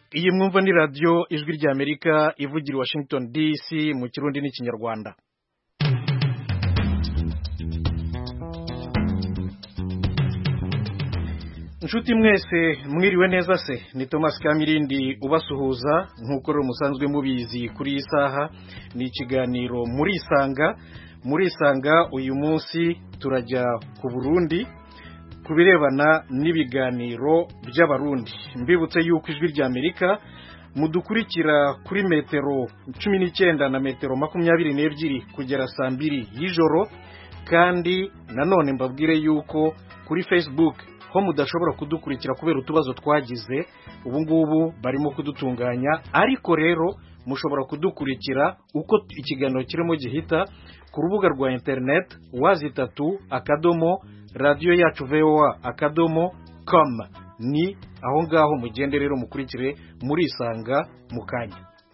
iyi mwumva ni radio ijwi rya Amerika ivugira i Washington DC mu kirundi n'ikinyarwanda. Nshuti mwese mwiriwe neza se, ni Thomas Kamirindi ubasuhuza nkuko rero musanzwe mubizi kuri isaha. Ni ikiganiro muri isanga uyu munsi turajya ku Burundi kubirebana n'ibiganiro by'abarundi. Mbibutse yuko ijwi rya Amerika mudukurikira kuri metero 19 na metero 22 kugera saa 2 y'ijoro, kandi nanone mbabwire yuko kuri Facebook ho mudashobora kudukurikira kubera utubazo twagize. Ubu ngubu barimo kudutunganya, ariko rero mushobora kudukurikira uko ikiganiro kirimo gihita ku rubuga rwa internet www.radio yacu voa.com. ni aho ngaho mugende rero mukurikire muri isanga mukanya.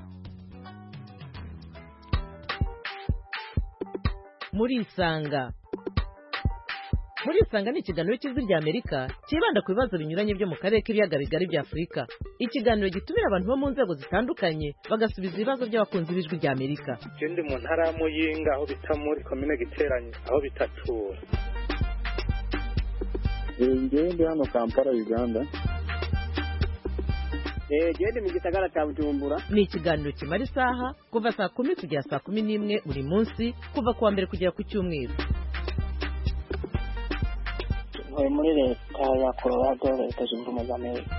Muri isanga ni ikiganiro cy'ijwi rya Amerika kibanda ku bibazo binyuranye byo mu karere k'ibiyaga bigari bya Afurika. Ikiganiro gitumira abantu bo mu nzego zitandukanye bagasubiza ibibazo by'abakunzi b'ijwi rya Amerika. Ndi mu ntara ya Muyinga aho bita muri commune Giteranye aho bitatura. Ndi hano Kampala, Uganda. Gende mu gisagara cya Bujumbura. Ni ikiganiro kimara isaha kuva saa 10 kugera saa 11 buri munsi, kuva kuwa mbere kugera ku cyumweru. Muri leta ya Colorado, leta zunze ubumwe za Amerika.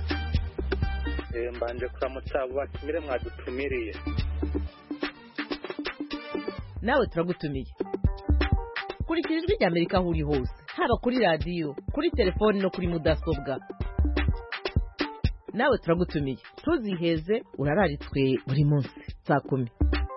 Mbanje kuramutsa abo batumire mwadutumiriye. Nawe turagutumiye. Kurikira ijwi rya Amerika aho uri hose, haba kuri radio, kuri telefone no kuri mudasobwa. Nawe turagutumiye, tuziheze urararitswe buri munsi saa 10.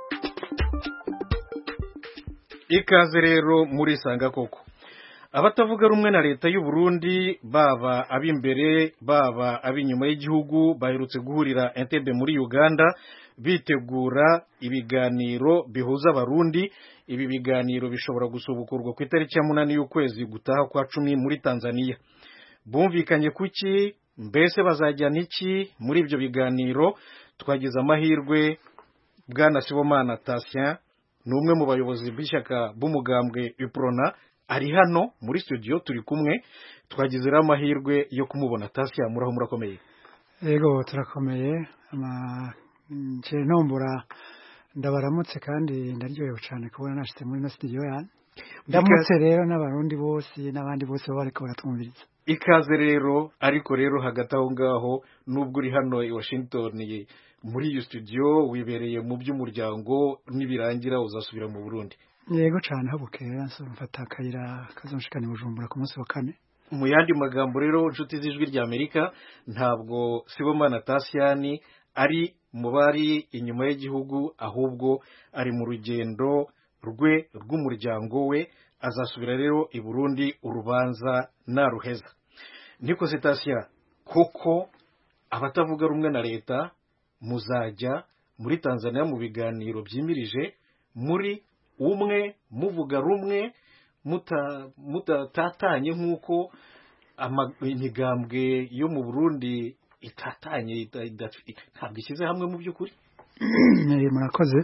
Ikaze rero muri isanga koko. Abatavuga rumwe na leta y'u Burundi, baba abimbere baba abinyuma y'igihugu, baherutse guhurira Entebbe muri Uganda bitegura ibiganiro bihuza abarundi. Ibi biganiro bishobora gusubukurwa ku itariki ya 8 y'ukwezi gutaha kwa 10 muri Tanzania. Bumvikanye kuki, mbese bazajyana iki muri ibyo biganiro? Twagize amahirwe Bwana Sibomana Tatien, n'umwe mu bayobozi b'ishyaka b'umugambwe UPRONA, ari hano muri studio turi kumwe. Twagize amahirwe yo kumubona. Tatien, muraho murakomeye? Yego turakomeye. nje nombora ndabaramutse kandi ndaryohewe cyane kubona nashitse muri no studio ya. Ndamutse rero n'abarundi bose n'abandi bose bariko baratwumviriza. Ikaze rero, ariko rero hagati aho ngaho nubwo uri hano i Washington muri iyo studio wibereye mu by'umuryango, nibirangira uzasubira mu Burundi. Yego cyane habukera mfata akayira kazonshikana Bujumbura ku munsi wa 4. Mu yandi magambo rero, inshuti z'ijwi rya Amerika, ntabwo Sibomana Tatien ari mu bari inyuma y'igihugu, ahubwo ari mu rugendo rwe rw'umuryango we. Azasubira rero i Burundi urubanza naruheza. Niko Tatien, koko abatavuga rumwe na leta muzajya muri Tanzania mu biganiro byimirije, muri umwe muvuga rumwe mutatatanye nk'uko imigambwe yo mu Burundi itatanye, ntabwo ishyize hamwe mu by'ukuri? Murakoze.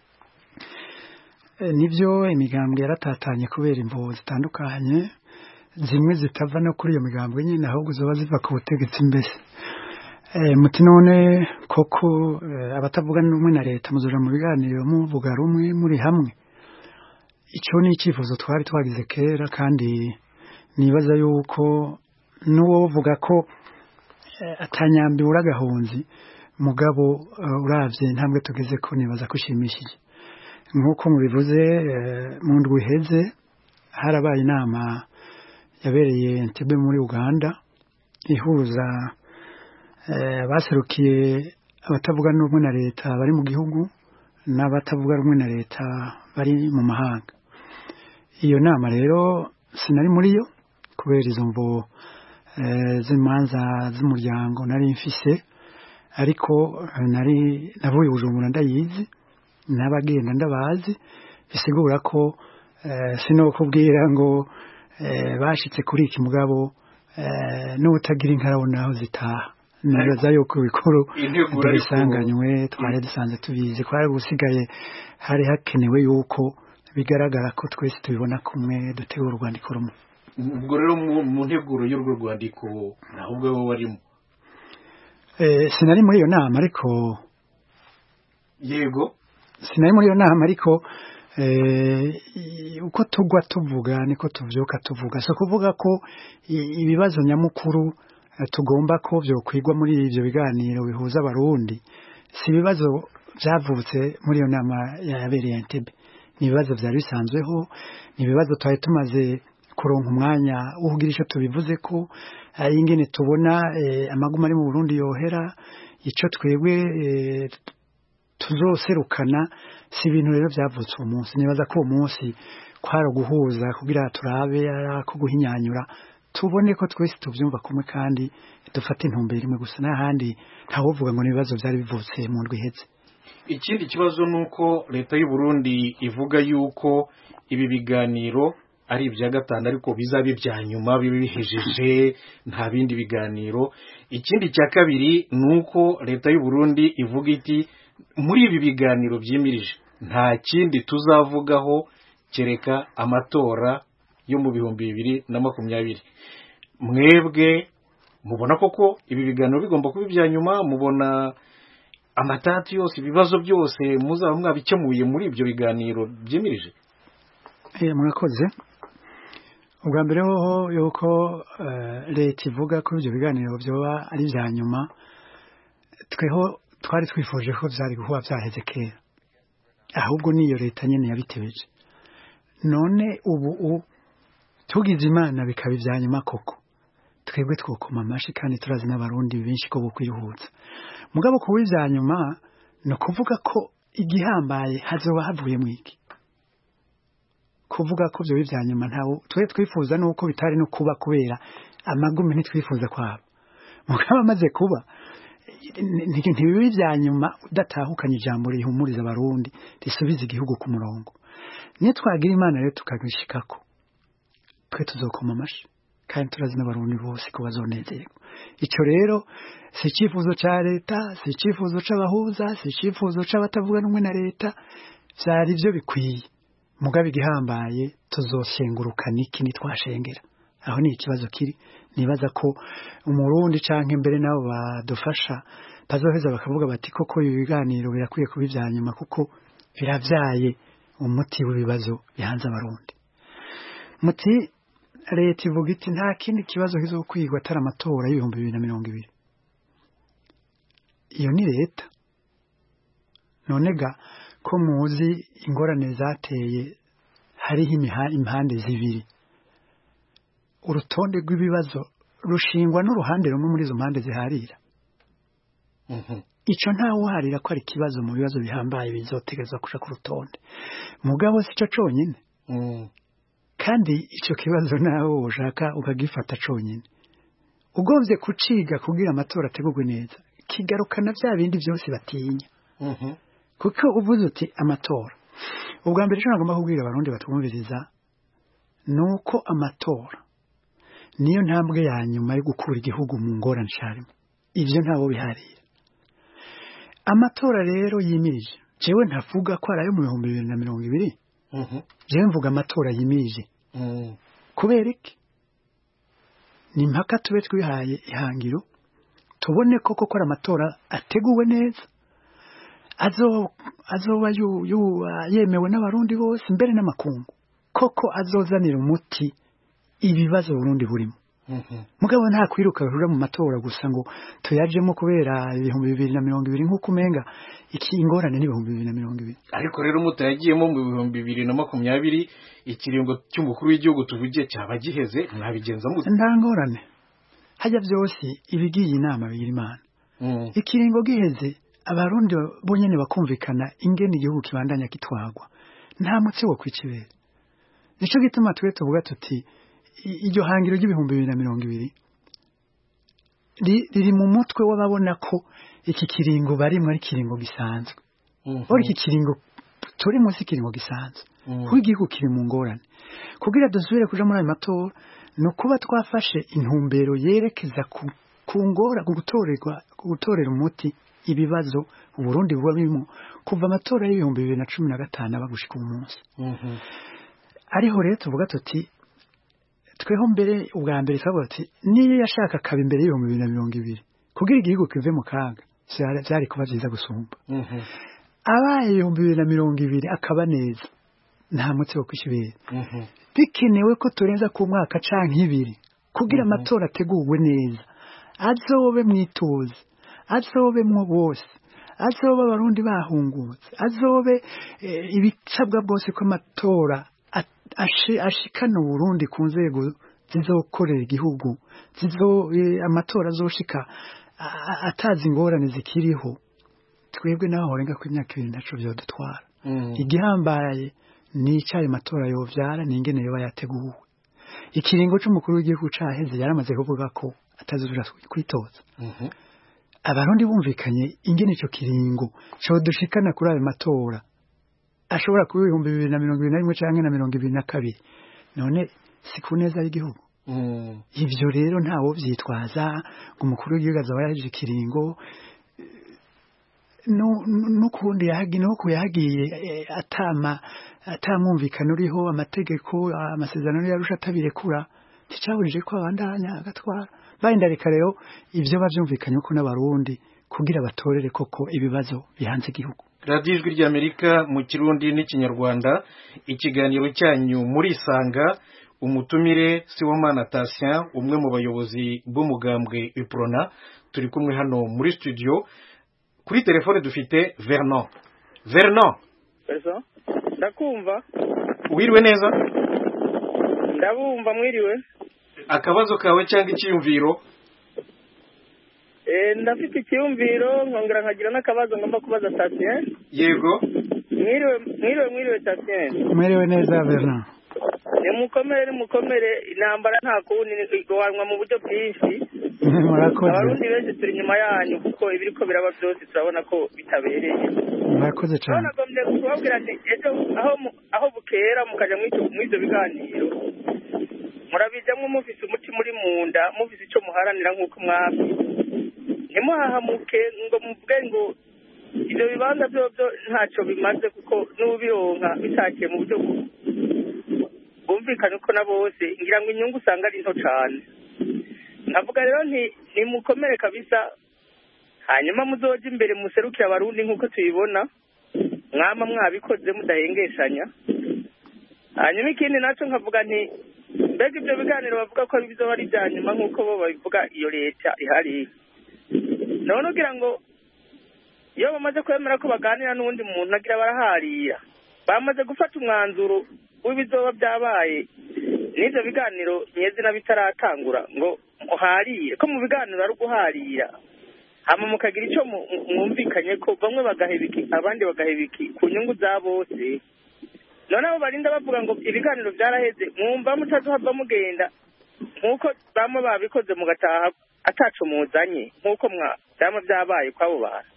Nibyo imigambwe yaratatanye kubera imvo zitandukanye, zimwe zitava no kuri iyo migambwe nyine, ahubwo zoba ziva ku butegetsi mbese. Muti none koko abatavuga rumwe na leta muzoja mu biganiro muvuga rumwe muri hamwe? Icyo ni icyifuzo twari twagize kera, kandi nibaza yuko n'uwo uvuga ko atanyambi uragahunzi mugabo uravye ntambwe tugeze ko nibaza kushimishije. Nkuko mubivuze, mu ndwi iheze harabaye inama yabereye Entebbe muri Uganda ihuza baserukiye abatavuga rumwe na leta bari mu gihugu n'abatavuga rumwe na leta bari mu mahanga. Iyo nama rero sinari muri yo kubera izo mvo z'imanza z'umuryango nari mfise, ariko navuye Bujumbura ndayizi, n'abagenda ndabazi, bisigura ko sinokubwira ngo bashitse kuri iki mugabo n'utagira inkarabona aho zitaha. nibaza yuko bikuru integura ariko bisanganywe twari dusanze tubizi kwari gusigaye hari hakenewe yuko bigaragara ko twese tubibona kumwe dutegura urwandiko rumwe. ubwo rero mu nteguro y'urwo rwandiko ahubwo wowe warimo sinari muri iyo nama ariko yego sinari muri iyo nama ariko uko tugwa tuvuga niko tuvyuka tuvuga so kuvuga ko ibibazo nyamukuru tugomba ko byo kwigwa muri ivyo biganiro bihuza abarundi si ibibazo byavutse muri iyo nama yabereye Entebbe ni ibibazo byari bisanzweho ni ibibazo twari tumaze kuronka umwanya wo kugira icyo tubivuze ko ingene tubona amaguma ari mu Burundi yohera ico twebwe tuzoserukana si ibintu rero byavutse uwo munsi nibaza ko uwo munsi kwaro guhuza kugira turabe ko guhinyanyura tubone ko twese tuvyumva kumwe kandi dufate intumbero imwe gusa n'ahandi ntawovuga ngo nibibazo byari bivutse mu ndwi iheze. Ikindi kibazo nuko leta y'u Burundi ivuga yuko ibi biganiro ari ibya gatanu ariko bizabe bya nyuma bibihejeje nta bindi biganiro. Ikindi cya kabiri nuko leta y'u Burundi ivuga iti muri ibi biganiro byimirije nta kindi tuzavugaho kereka amatora yo mu 2020. Mwebwe mubona koko ibi biganiro bigomba kuba ibya nyuma? Mubona amatati yose ibibazo byose muzaba mwabikemuye muri ibyo biganiro byimirije? Murakoze. Ubwa mbere ho yuko leta ivuga ko ibyo biganiro byoba ari bya nyuma tweho twari twifuje ko byari guhuba byaheze kera ahubwo niyo leta nyene yabitebeje none ubu tugize imana bikaba ibya nyuma koko twebwe twokoma amashi kandi turazi n'abarundi benshi ko bukwihuza mugabo kuba ibya nyuma no kuvuga ko igihambaye hazoba havuye mwiki kuvuga ko byo bya nyuma ntawo twifuza nuko bitari no kuba kubera amagumi ntitwifuza kwabo mugabo amaze kuba ntibibi bya nyuma udatahukanye ijambo rihumuriza abarundi risubiza igihugu ku murongo niyo twagira imana rero tukagishikako twe tuzokoma amashi kandi turazi n'abarundi bose ko bazonezerwa ico rero si icifuzo ca leta si icifuzo c'abahuza si icifuzo c'abatavuga n'umwe na leta vyari byo bikwiye mugabe igihambaye tuzosengurukana iki nitwashengera aho ni ikibazo kiri nibaza ko umurundi canke mbere nabo badufasha bazoheza bakavuga bati koko ibi biganiro birakwiye kuba ibya nyuma kuko biravyaye umuti w'ibibazo bihanze abarundi muti leta ivuga iti nta kindi kibazo kizokwigwa atari amatora y'2020 iyo ni leta none ga ko muzi ingorane zateye hariho impande zibiri urutonde rw'ibibazo rushingwa n'uruhande rumwe muri izo mpande ziharira ico ntawe uharira ko ari kibazo mu bibazo bihambaye bizotegezwa kuja ku rutonde mugabo sico conyine kandi ico kibazo nawe ushaka ukagifata conyine ugomvye kuciga kugira amatora ategurwe neza kigarukana bya bindi byose batinya kuko uvuze uti amatora ubwa mbere cyo nagomba kubwira abarundi batumviriza nuko amatora niyo ntambwe ya nyuma yo gukura igihugu mu ngorane cyarimo ivyo ntabo biharira amatora rero yimirije jewe ntavuga ko ari ayo mu 2020 jewe mvuga amatora yimirije kubera iki ni mpaka tube twihaye ihangiro tubone koko ko amatora ateguwe neza azoba yemewe n'abarundi bose mbere n'amakungu koko azozanira umuti ibibazo Burundi burimo mugabo nta kwiruka rura mu matora gusa ngo tuyajemo kubera 2020 nkuko umenga iki ingorane ni 2020 ariko rero mutayagiyemo mu 2020 ikiringo cy'umukuru w'igihugu tuvugiye cyaba giheze mwabigenza mute nta ngorane hajya byose ibigiye inama bigira imana ikiringo giheze abarundi bonyene bakumvikana ingene igihugu kibandanya kitwagwa nta mutsi wo kwicibera nico gituma twe tuvuga tuti iryo hangiro ry'ibihumbi 2020 riri mu mutwe w'ababona ko iki kiringo barimwe ari kiringo gisanzwe ori iki kiringo turi munsi kiringo gisanzwe kugihugu kiri mu ngorane kugira dusubire kuja muri ayo matora no kuba twafashe intumbero yerekeza kungora gutorera umuti ibibazo Burundi buba birimo kuva amatora y'ibihumbi 2015 abagushika umunsi ariho rero tuvuga tuti tweho mbere ubwa mbere twavuga ati niyo yashaka kaba imbere y'ibihumbi 2020 kugira igihugu kive mu kaga byari kuba byiza gusumba abaye ibihumbi 2020 akaba neza nta mutsi wo kwishibira bikenewe ko turenza ku mwaka canke ibiri kugira amatora ateguwe neza azobe mwituze azobe mwo bose azobe abarundi bahungutse azobe ibisabwa bwose ko amatora ashikana Burundi ku nzego zizokorera igihugu amatora azoshika atazi ingorane zikiriho twebwe naho horenga ku imyaka 2 ndaco byo dutwara igihambaye ni icyayo matora yovyara ningene yoba yateguwe ikiringo c'umukuru w'igihugu caheze yaramaze kuvuga ko atazuzura kwitoza abarundi bumvikanye ingene ico kiringo cyo dushikana kuri ayo matora ashobora kuba 2021 canke na 2022 none sikuneza y'igihugu ivyo rero ntawo vyitwaza ngo umukuru w'igihugu azaba yaje ikiringo nukundi yagiye atamwumvikana uriho amategeko amasezerano yarusha atabirekura ticabujije ko abandanya agatwara bayindareka rero ivyo bavyumvikanye ko n'abarundi kugira batorere koko ibibazo bihanze igihugu. Radio Ijwi ry'Amerika mu Kirundi n'Ikinyarwanda ikiganiro cyanyu muri Sanga umutumire Sibomana Tatien umwe mu bayobozi b'umugambwe Uprona turi kumwe hano muri studio kuri telefone dufite Vernon. Eso ndakumva wiriwe neza ndabumva mwiriwe akabazo kawe cyangwa icyumviro ndafite icyumviro nkongera nkagira n'akabazo ngomba kubaza Tatien yego mwiriwe Tatien mwiriwe neza Vernon mukomere intambara nta kundi igwanwa mu buryo bwinshi murakoze abarundi benshi turi nyuma yanyu kuko ibiriko biraba byose turabona ko bitabereye murakoze cyane nagombye kubabwira ati ejo aho bukera mukaja mw'ivyo biganiro murabijamwo mufise umuti muri munda mufise ico muharanira nk'uko mwami ntimuhahamuke ngo muvuge ngo ivyo bibanza vyovyo ntaco bimaze kuko n'ubironka bitakiye mu buryo bumvikana uko na bose ngira ngo inyungu usanga ari nto cane navuga rero ntimukomere kabisa hanyuma muzoje imbere muserukire abarundi nk'uko tubibona mwama mwabikoze mudahengeshanya hanyuma ikindi naco nkavuga nti mbega ivyo biganiro bavuga ko bizoba ari vya nyuma nk'uko bo babivuga iyo leta ihari none ugira ngo iyo bamaze kwemera ko baganira n'uwundi muntu agira baraharira bamaze gufata umwanzuro w'ibizoba byabaye n'ivyo biganiro nyezina bitaratangura ngo muharire ko mu biganiro ari uguharira hama mukagira ico mwumvikanye ko bamwe bagahebiki abandi bagahebiki ku nyungu za bose none abo barinda bavuga ngo ibiganiro byaraheze mwumva mutazohava mugenda nk'uko bamwe babikoze mugataha ataco muzanye nk'uko byama byabaye kw'abo bantu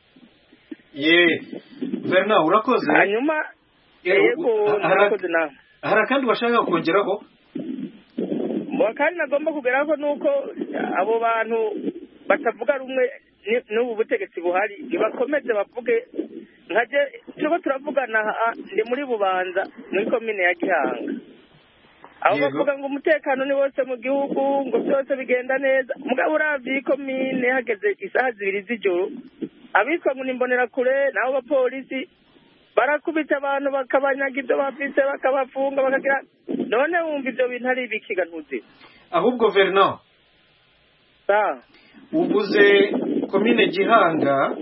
Vernon urakoze hanyuma yego urakoze nawe hari kandi bashaka kongeraho kandi nagomba kugeraho nuko abo bantu batavuga rumwe n'ubu butegetsi buhari nibakomeze bavuge nkaje turiko turavugana ndi muri Bubanza muri komine ya Gihanga abo bavuga ngo umutekano ni wose mu gihugu ngo byose bigenda neza mugabo uravye komine hageze isaha 2 z'ijoro abitwa ngo nimbonera kure nabo bapolisi barakubita abantu bakabanyaga ibyo bafise bakabafunga bakagira none wumva ibyo bintu ari ibikiga ntuzi ahubwo Vernon uvuze komine Gihanga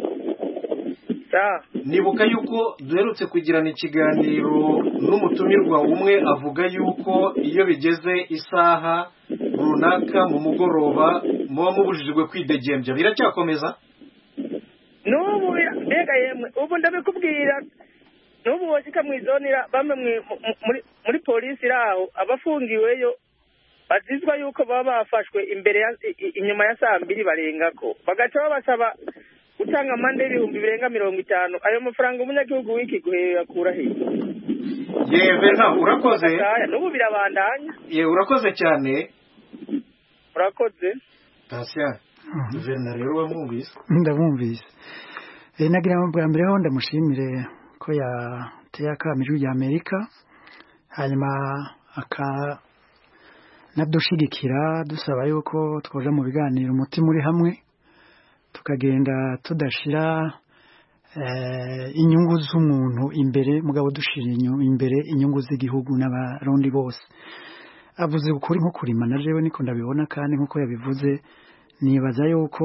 nibuka yuko duherutse kugirana ikiganiro n'umutumirwa umwe avuga yuko iyo bigeze isaha runaka mu mugoroba muba mubujijwe kwidegembya biracyakomeza n'ubu mbega yemwe ubu ndabikubwira n'ubu washika mw'izonira bamwe muri polisi iraho abafungiweyo bazizwa yuko baba bafashwe inyuma ya 2:00 barengako bagaca babasaba gutanga amande y'ibihumbi birenga 50 ayo mafaranga umunyagihugu w'iki guhe yakura he Vernon urakoze n'ubu birabandanya urakoze cyane urakoze Tatien guverinoma rero wamwumvise ndabumvise nagira ngo bwa mbere ho ndamushimire ko yateye akamijwi rya Amerika hanyuma nadushigikira dusaba yuko twoja mu biganiro umutima uri hamwe tukagenda tudashira inyungu z'umuntu imbere mugabo dushira imbere inyungu z'igihugu n'abarundi bose avuze ukuri nko kurima na jewe niko ndabibona kandi nkuko yabivuze nibaza yuko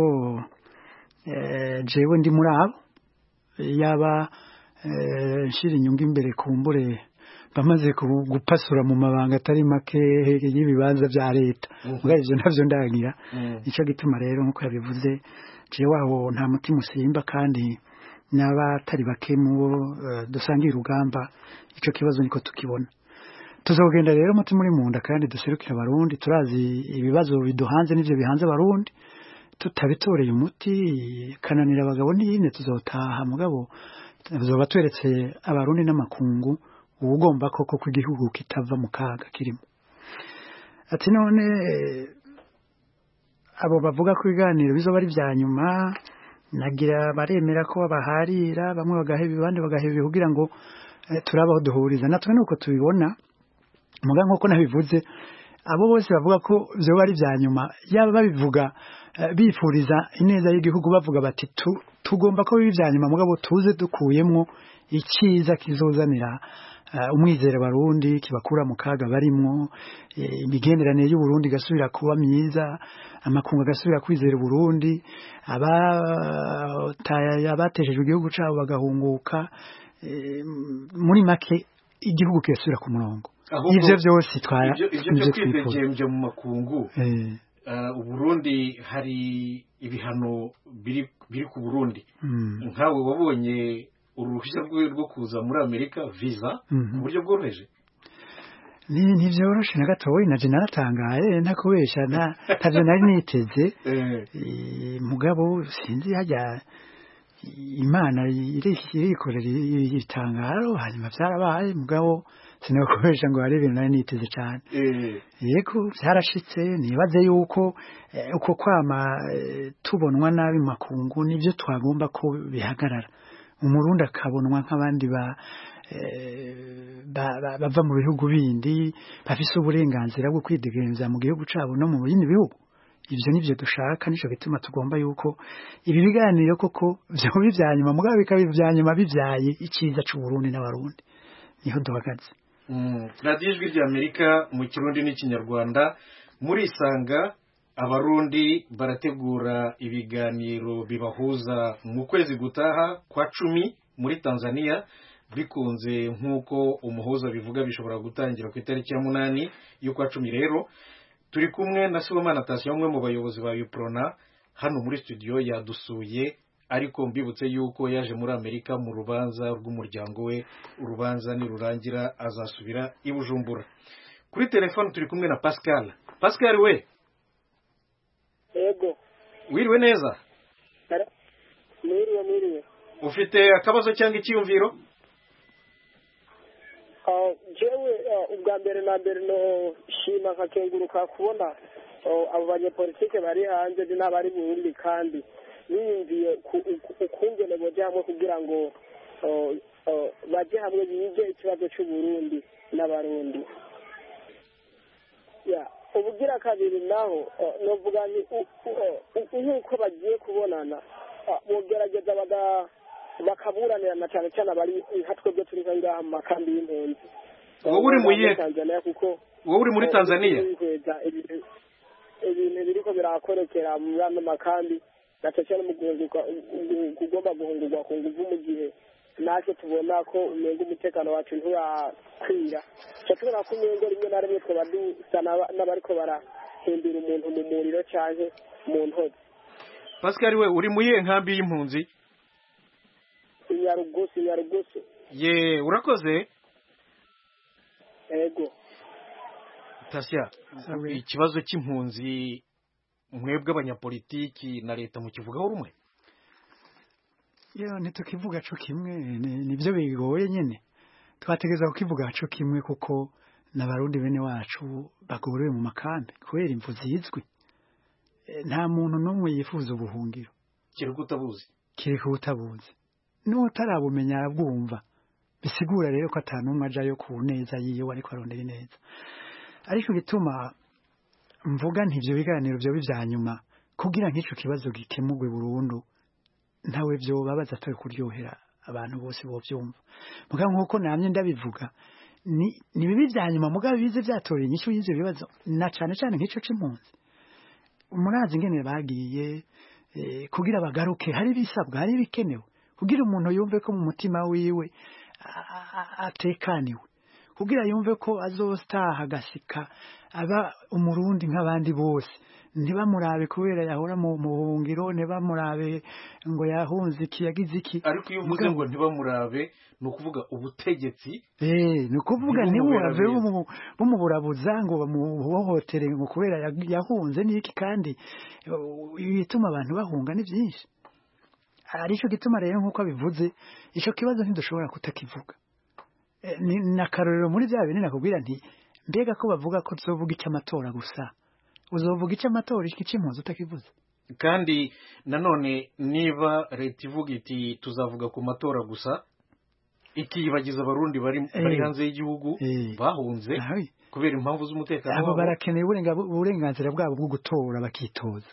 jewe ndi muri abo yaba nshira inyungu imbere kumbure bamaze gupasura mu mabanga atari make y'ibibanza bya leta mugabo ivyo ntavyo ndagira ico gituma rero nkuko yabivuze jewe aho nta mutima usimba kandi n'abatari bake mu dusangiye urugamba ico kibazo niko tukibona tuzogenda rero umutima uri munda kandi duserukira abarundi turazi ibibazo biduhanze n'ivyo bihanze abarundi tutabitoreye umuti kananira abagabo n'ine tuzotaha mugabo tuzoba tweretse abarundi n'amakungu ubugomba koko ku gihugu kitava mu kaga kirimo ati none abo bavuga ko ibiganiro bizoba ari vya nyuma nagira baremera ko baharira bamwe bagaheba abandi bagaheba kugira ngo turabaho duhuriza natwe nuko tubibona muga nkuko nabivuze abo bose bavuga ko byo bari vya nyuma yaba babivuga bifuriza ineza y'igihugu bavuga bati tugomba ko bibi vya nyuma mugabo tuze dukuyemwo ikiza kizozanira umwizere barundi kibakura mu kaga barimwo imigenderanire y'u Burundi gasubira kuba myiza amakungu gasubira kwizera Burundi abateshejwe igihugu cabo bagahunguka muri make igihugu kisubira ku murongo ivyo byose ivyo kwidegembya mu makungu Burundi hari ibihano biri ku Burundi nkawe wabonye uruhushya rwo kuza muri Amerika visa mu buryo bworoheje ntivyoroshe na gatoyi naje naratangaye ntakubesha ntavyo nari niteze mugabo sinzi hajya Imana irikorera itangaro hanyuma vyarabaye mugabo sinakubesha ngo hari ibintu nari niteze cyane yego byarashitse nibaze yuko uko kwama tubonwa nabi makungu nivyo twagomba ko bihagarara umurundi akabonwa nk'abandi bava mu bihugu bindi bafise uburenganzira bwo kwidegemvya mu gihugu cabo no mu bindi bihugu ivyo nivyo dushaka nico gituma tugomba yuko ibi biganiro koko vyo bivyanyuma mugabo bikabi vyanyuma bivyaye iciza c'u Burundi n'abarundi niho duhagaze Radio Ijwi rya Amerika mu Kirundi n'Ikinyarwanda muri Isanga abarundi barategura ibiganiro bibahuza mu kwezi gutaha kwa 10 muri Tanzania bikunze nkuko umuhuza bivuga bishobora gutangira ku itariki ya 8 y'ukwa 10 rero turi kumwe na Sibomana Tasio umwe mu bayobozi ba Uprona hano muri studio yadusuye ariko mbibutse yuko yaje muri Amerika mu rubanza rw'umuryango we urubanza ni rurangira azasubira i Bujumbura kuri telefone turi kumwe na Pascal we Ego. Wiriwe neza? Miriwe. Ufite akabazo cyangwa icyumviro? Jewe ubwa mbere na mbere no shima nkakenguruka kubona abo banyepolitike bari hanze n'abari Burundi kandi biyumviye ukungene boja hamwe kugira ngo baje hamwe bige ikibazo cy'u Burundi n'abarundi. Ubugira kabiri naho novuga nk'uko bagiye kubonana bogerageza bakaburanirana cyane cyane abari nka twebwe turi ngaha mu makambi y'impunzi wowe uri muri Tanzania kuko wowe uri muri Tanzania ibintu biriko birakorekera muri ano makambi naco cyane mu kugomba guhungurwa ku nguvu mu gihe natwe tubona ko umenga umutekano wacu nturakwira tubona ko umengo rimwe na rimwe twaba dusa n'abariko barahindura umuntu mu muriro canke mu ntozi. Pascal we uri muye nkambi y'impunzi Nyarugusu ye urakoze ego Tasya ikibazo cy'impunzi mwebwe abanyapolitiki na leta mu kivugaho rumwe ntitukivuga co kimwe nibyo bigoye nyene twategeza kukivuga co kimwe kuko n'abarundi bene wacu bagorewe mu makambi kubera imvu zizwi nta muntu n'umwe yifuza ubuhungiro kiriko utabuzi kiriko utabuzi n'utarabumenya arabwumva bisigura rero ko atanumwe ajayo ku neza yiyo ariko arondera neza ariko bituma mvuga ntivyo biganiro byo bivyanyuma kugira nk'ico kibazo gikemurwe burundu ntawe byo babaza atari kuryohera abantu bose bo byumva muga nkuko namye ndabivuga ni bibi vyanyuma muga bize vyatoreye inyishu y'ivyo bibazo na cane cane nk'ico c'impunzi umurazi ngene bagiye kugira bagaruke hari bisabwa hari bikenewe kugira umuntu yumve ko mu mutima wiwe atekaniwe kugira yumve ko azostaha gasika aba umurundi nk'abandi bose ntibamurabe kubera yahora mu buhungiro ntibamurabe ngo yahunze iki yagize iki ariko iyo uvuze ngo ntibamurabe ni ukuvuga ubutegetsi ni ukuvuga ntibumurave bumuburabuza ngo bamuhohotere ngo kubera yahunze n'iki kandi ibituma abantu bahunga ni byinshi aricyo gituma rero nk'uko abivuze icyo kibazo ntidushobora kutakivuga ni akarorero muri bya bintu nakubwira nti mbega ko bavuga ko tuzovuga icy'amatora gusa uzovuga icy'amatora icy'impunzi utakivuze kandi nanone niba leta ivuga iti tuzavuga ku matora gusa ikiyibagiza abarundi bari hanze y'igihugu bahunze kubera impamvu z'umutekano abo barakeneye uburenganzira bwabo bwo gutora bakitoza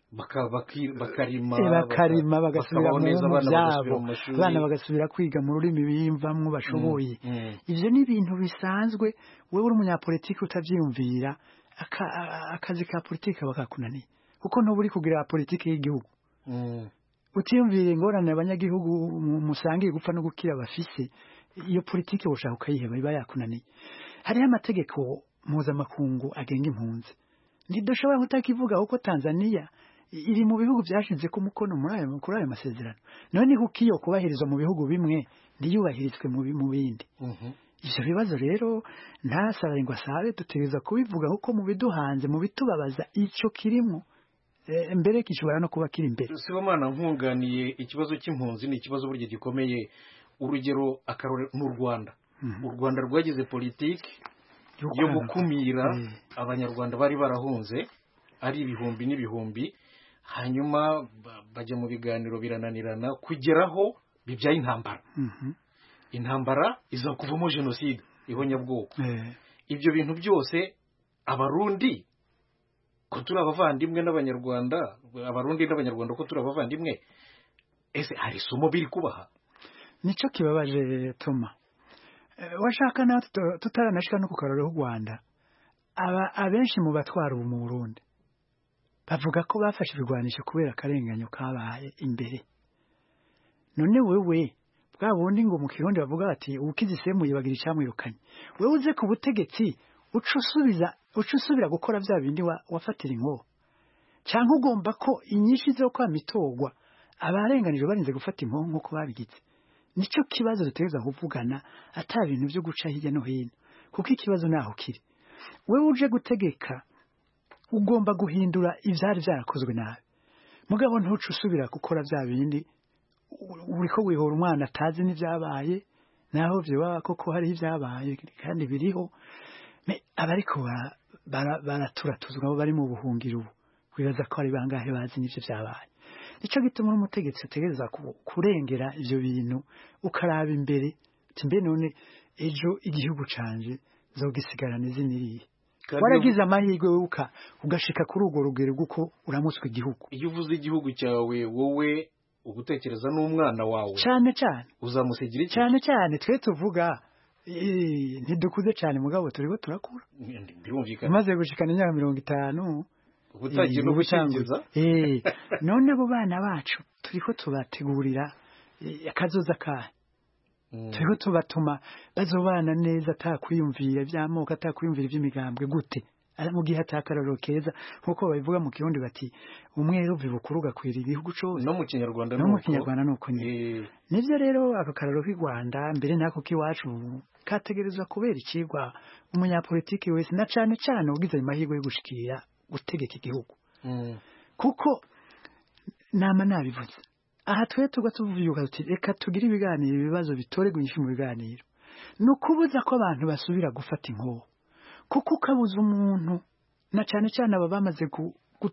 bakarima bagasubira mu byabo abana bagasubira kwiga mu rurimi biyumvamwo bashoboye ivyo ni ibintu bisanzwe wewe uri umunyapolitiki utavyiyumvira akazi ka politiki bakakunaniye kuko ntuburi kugira politiki y'igihugu utiyumvire ingorane abanyagihugu musangiye gupfa no gukira bafise iyo politiki woshaka ukayiheba iba yakunaniye hariho amategeko mpuzamakungu agenga impunzi ntidushobora kutakivuga kuko Tanzania iri mu bihugu byashize ko umukono kuri ayo masezerano none kukiyo kubahirizwa mu bihugu bimwe ntiyubahirizwe mu bindi ivyo bibazo rero ntasabare ngo asabe dutegereza kubivuga kuko mu biduhanze mu bitubabaza ico kirimo mbere kishobora no kuba kiri imbere Sibomana nkunganiye ikibazo cy'impunzi ni ikibazo buryo gikomeye urugero akarore n'u Rwanda u Rwanda rwagize politiki yo gukumira abanyarwanda bari barahunze ari ibihumbi n'ibihumbi hanyuma bajya mu biganiro birananirana kugeraho bibyaye intambara intambara iza kuvamo genocide ihonyabwoko ibyo bintu byose abarundi ko turi abavandimwe n'abanyarwanda abarundi n'abanyarwanda ko turi abavandimwe ese hari isomo biri kubaha nico kibabaje Toma washaka na tutaranashika no kukarora u Rwanda abenshi mu batwara ubu mu Burundi bavuga ko bafashe ibigwanisho kubera akarenganyo kabaye imbere none wewe bwa bundi ngo mu Kirundi bavuga bati ukizisemuye bagira icamwirukanye wewe uze ku butegetsi ucusubira gukora bya bindi wafatira inko cyangwa ugomba ko inyinshi zo kwa mitogwa abarenganije barinze gufata inko nkuko babigize nico kibazo dutegereza kuvugana ata bintu byo guca hirya no hino kuko ikibazo naho kiri wewe uje gutegeka ugomba guhindura ivyari byarakozwe nabi mugabo ntucusubira gukora bya bindi uriko wihora umwana atazi n'ivyabaye naho byo baba koko hari ivyabaye kandi biriho abariko baraturatuzwa abo bari mu buhungiro ubu wibaza ko ari bangahe bazi n'ivyo vyabaye nico gituma n'umutegetsi utegereza kurengera ivyo bintu ukaraba imbere mbe none ejo igihugu canje zogisigarana iziniriye waragize amahirwe ugashika kuri urwo rugero guko uramutswe igihugu iyo uvuze igihugu cyawe wowe ugutekereza n'umwana wawe cyane uzamusigira iki cyane twe tuvuga ntidukuze cyane mugabo turiko turakura birumvikana maze gushikana imyaka 50 ubutagiye no gucangiza none abo bana bacu turiko tubategurira akazoza kahe turiko tubatuma bazobana neza atakwiyumvira by'amoko atakwiyumvira iby'imigambwe gute ari mu gihe atakararo keza nkuko babivuga mu Kirundi bati umwe ruvi bukuruga kwira igihugu cose no mu Kinyarwanda nuko nivyo rero akakararo k'i Rwanda mbere nako kiwacu kategerezwa kubera ikigwa umunyapolitiki wese na cane ugize amahirwe yo gushikira gutegeka igihugu kuko nama nabivuze aha twe tuvuga tuti reka tugire ibiganiro ibibazo bitoregwa inyishu mu biganiro nukubuza ko abantu basubira gufata inkoho kuko ukabuza umuntu na cane aba bamaze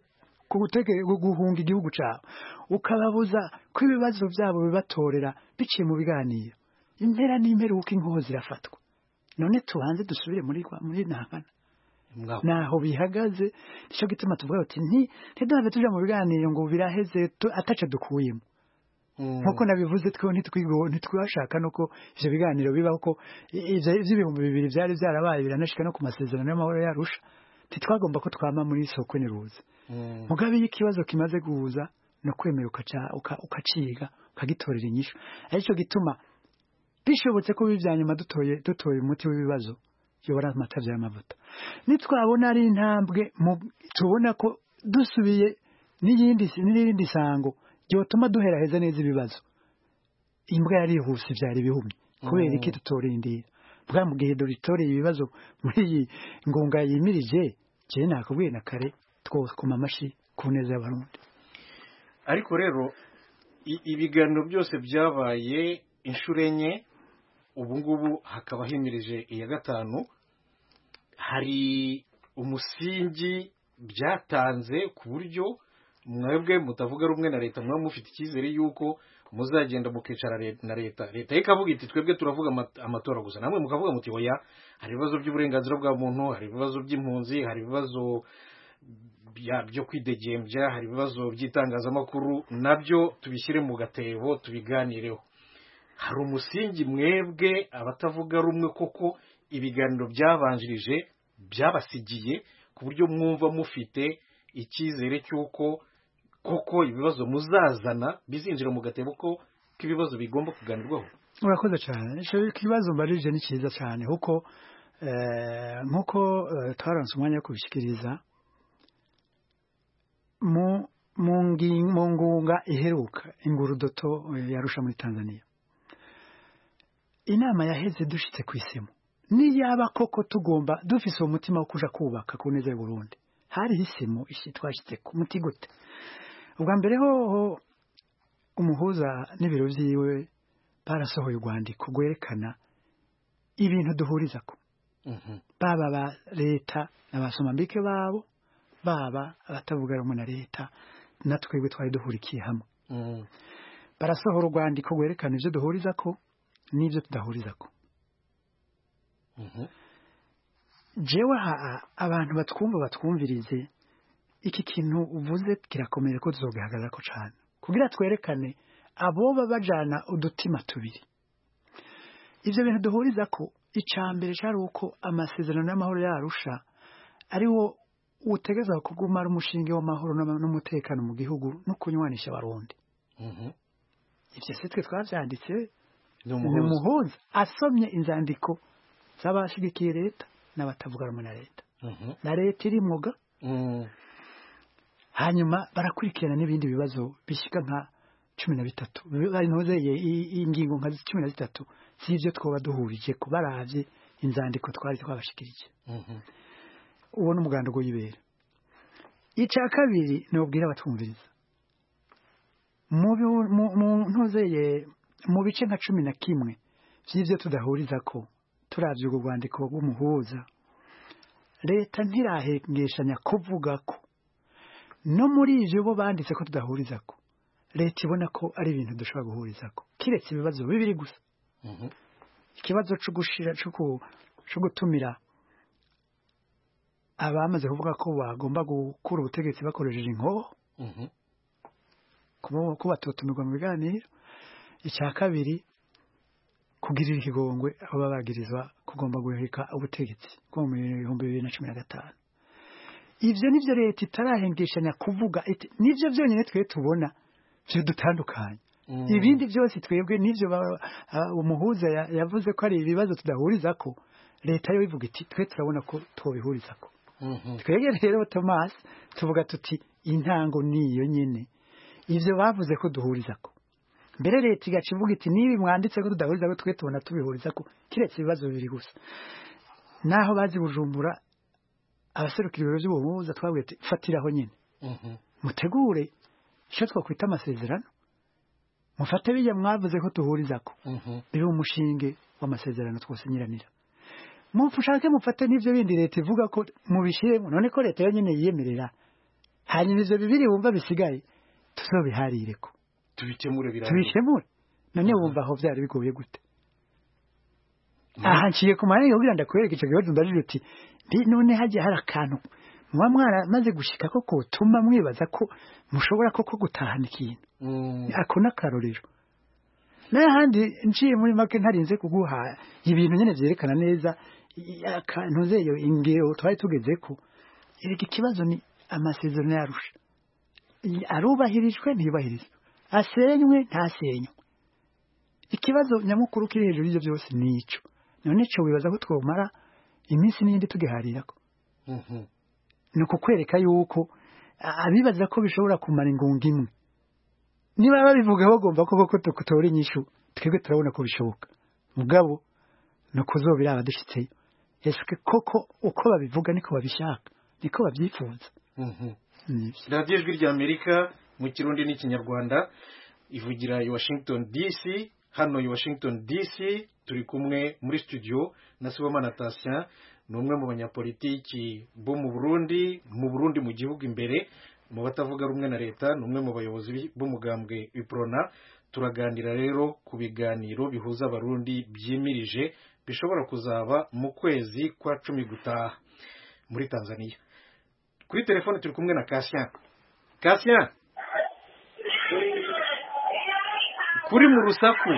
guhunga igihugu cyabo ukababuza ko ibibazo byabo bibatorera biciye mu biganiro impera n'imperuka inkoho zirafatwa none tubanze dusubire muri ntangana naho bihagaze nicyo gituma tuvuga ati ntiduhave tuja mu biganiro ngo biraheze ataca dukuyemo nkuko nabivuze twe ntitwashaka nuko ivyo biganiro bibaho ko ivy'ibihumbi bibiri vyari vyarabaye biranashika no ku masezerano y'amahoro yarusha titwagomba ko twama muri soko niruza mugabe ikibazo kimaze guhuza no kwemera ukaciga ukagitorera inyishu arico gituma bishobotse ko bivyanyuma dutoye umuti w'ibibazo yobora amatavya y'amavuta nitwabona ari intambwe tubona ko dusubiye n'irindi sango ryotuma duheraheza neza ibibazo imbwa yarihuse vyari bihumye kubera iki tutorindira bwa mu gihe dutoreye ibibazo muri iyi ngunga yimirije je nakubwiye na kare twokoma amashi ku neza y'abarundi ariko rero ibiganiro byose byabaye inshuro enye ubu ngubu hakaba himirije iya gatanu hari umusingi byatanze ku buryo mwebwe mutavuga rumwe na leta mwaba mufite icyizere yuko muzagenda mukicara na leta ikavuga iti twebwe turavuga amatora gusa namwe mukavuga muti oya hari ibibazo by'uburenganzira bwa muntu hari ibibazo by'impunzi hari ibibazo byo kwidegembya hari ibibazo by'itangazamakuru nabyo tubishyire mu gatebo tubiganireho hari umusingi mwebwe abatavuga rumwe koko ibiganiro byabanjirije byabasigiye ku buryo mwumva mufite icyizere cy'uko koko ibibazo muzazana bizinjira mu gatebo ko ibibazo bigomba kuganirwaho urakoze cyane ikibazo mbarije ni cyiza cyane kuko nkuko twaronse umwanya wo kubishikiriza mu ngunga iheruka ingurudoto yarusha muri Tanzania inama yaheze dushitse ku isimu niyaba koko tugomba dufise umutima wo kuja kubaka ku neza y'u Burundi hari isimu twashitse ku muti gute ubwa mbere ho umuhuza n'ibiro vyiwe barasohoye urwandiko rwerekana ibintu duhurizako baba ba leta n'abasomambike babo baba abatavuga rumwe na leta natwebwe twari duhurikiye hamwe barasohora urwandiko rwerekana ivyo duhurizako n'ibyo tudahurizako jewe abantu batwumvirize iki kintu uvuze kirakomeye ko tuzogihagararako cyane kugira twerekane aboba bajana udutima tubiri ivyo bintu duhurizako icambere cyari uko amasezerano y'amahoro yarusha ariwo utegeza kugumara umushinge w'amahoro n'umutekano mu gihugu no kunywanisha abarundi ivyo se twe twavyanditse umuhuza asomye inzandiko z'abashigikiye leta n'abatavuga rumwe na leta na leta iri mwoga hanyuma barakurikirana n'ibindi bibazo bishika nka 13 bari nozeye ingingo nka 13 sivyo twoba duhurije kubaravye inzandiko twari twabashikirije uwo n'umuganda go yibera icya kabiri nobwira abatwumviriza mu ntozeye mu bice nka 11 vy'ivyo tudahuriza ko turavye ubwo rwandiko rw'umuhuza leta ntirahengeshanya kuvuga ko no muri ivyo bo banditse ko tudahuriza ko leta ibona ko ari ibintu dushobora guhuriza ko kiretse ibibazo bibiri gusa ikibazo cyo gutumira abamaze kuvuga ko bagomba gukura ubutegetsi bakoresheje inkoho ko batotumirwa mu biganiro icya kabiri kugirira ikigongwe aho babagirizwa kugomba guhirika ubutegetsi bwo mu 2015 ivyo nivyo leta itarahengeshanya kuvuga nivyo byonyine twe tubona byo dutandukanye ibindi byose twebwe nivyo umuhuza yavuze ko ari ibibazo tudahuriza ko leta yo ivuga iti twe turabona ko twobihuriza ko twege rero Thomas tuvuga tuti intango niyo nyene ivyo bavuze ko duhuriza ko mbere leta igacivuga iti nibi mwanditse ko tudahuriza ko twe tubona tubihuriza ko kiretse ibibazo bibiri gusa naho bazi Bujumbura abaserukira ibiro by'ubuhuza twabwiye ati fatiraho nyene mutegure icyo twakwita amasezerano mufate bijya mwavuze ko duhuriza ko biri umushinge w'amasezerano twosinyranira mufashake mufate n'ivyo bindi leta ivuga ko mubishiremo none ko leta yonyene yiyemerera hanyuma ivyo bibiri wumva bisigaye tuzobiharireko tubikemure none wumva aho vyari bigoye gute aha nciye ku manini kugira ndakwereka ico kibazo ndajije uti none hagiye hari akantu muba mwaramaze gushika ko kotuma mwibaza ko mushobora koko gutahana ikintu ako n'akarorero n'ahandi nciye muri make ntarinze kuguha ibintu nyene vyerekana neza akantu zeyo ingero twari tugezeko iki kibazo ni amasezerano yarusha arubahirijwe ntiyubahirizwe asenywe ntasenywe ikibazo nyamukuru kiri hejuru y'ivyo byose nico none cyo wibaza ko twomara iminsi n'indi tugiharirako nuko kwereka yuko abibaza ko bishobora kumara ingunga imwe niba babivuga bagomba koko tutora inyishu twebwe turabona ko bishoboka mugabo nuko zobiraba dushitseyo eske koko uko babivuga niko babishaka niko babyifuza radiyo ijwi rya Amerika mu Kirundi n'Ikinyarwanda ivugira i Washington DC. Hano i Washington DC turi kumwe muri studio na Sibomana Tatien, n'umwe mu banyapolitiki bo mu Burundi mu gihugu imbere mu batavuga rumwe na leta, n'umwe mu bayobozi b'umugambwe UPRONA. Turaganira rero ku biganiro bihuza abarundi byimirije bishobora kuzaba mu kwezi kwa 10 gutaha muri Tanzania. Kuri telefone turi kumwe na Cassien kuri mu rusaku.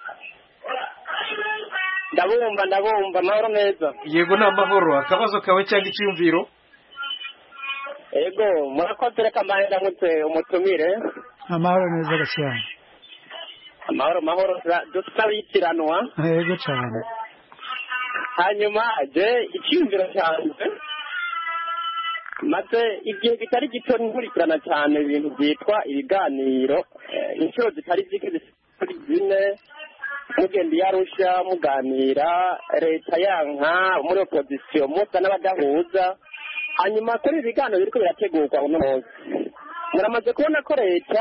ndabumva amahoro neza. Yego ni amahoro. Akabazo kawe cyangwa icyumviro? Yego murakoze, reka mbaye ndamutse umutumire. Amahoro neza cyane. Amahoro dusabitiranwa. Yego cyane. Hanyuma je icyumviro cyanjye maze igihe bitari gito nkurikirana cyane ibintu byitwa ibiganiro inshuro zitari zine mugenda yarusha muganira leta yanka muri opposition musa n'abadahuza. Hanyuma kuri ibiganiro biriko birategurwa uno munsi muramaze kubona ko leta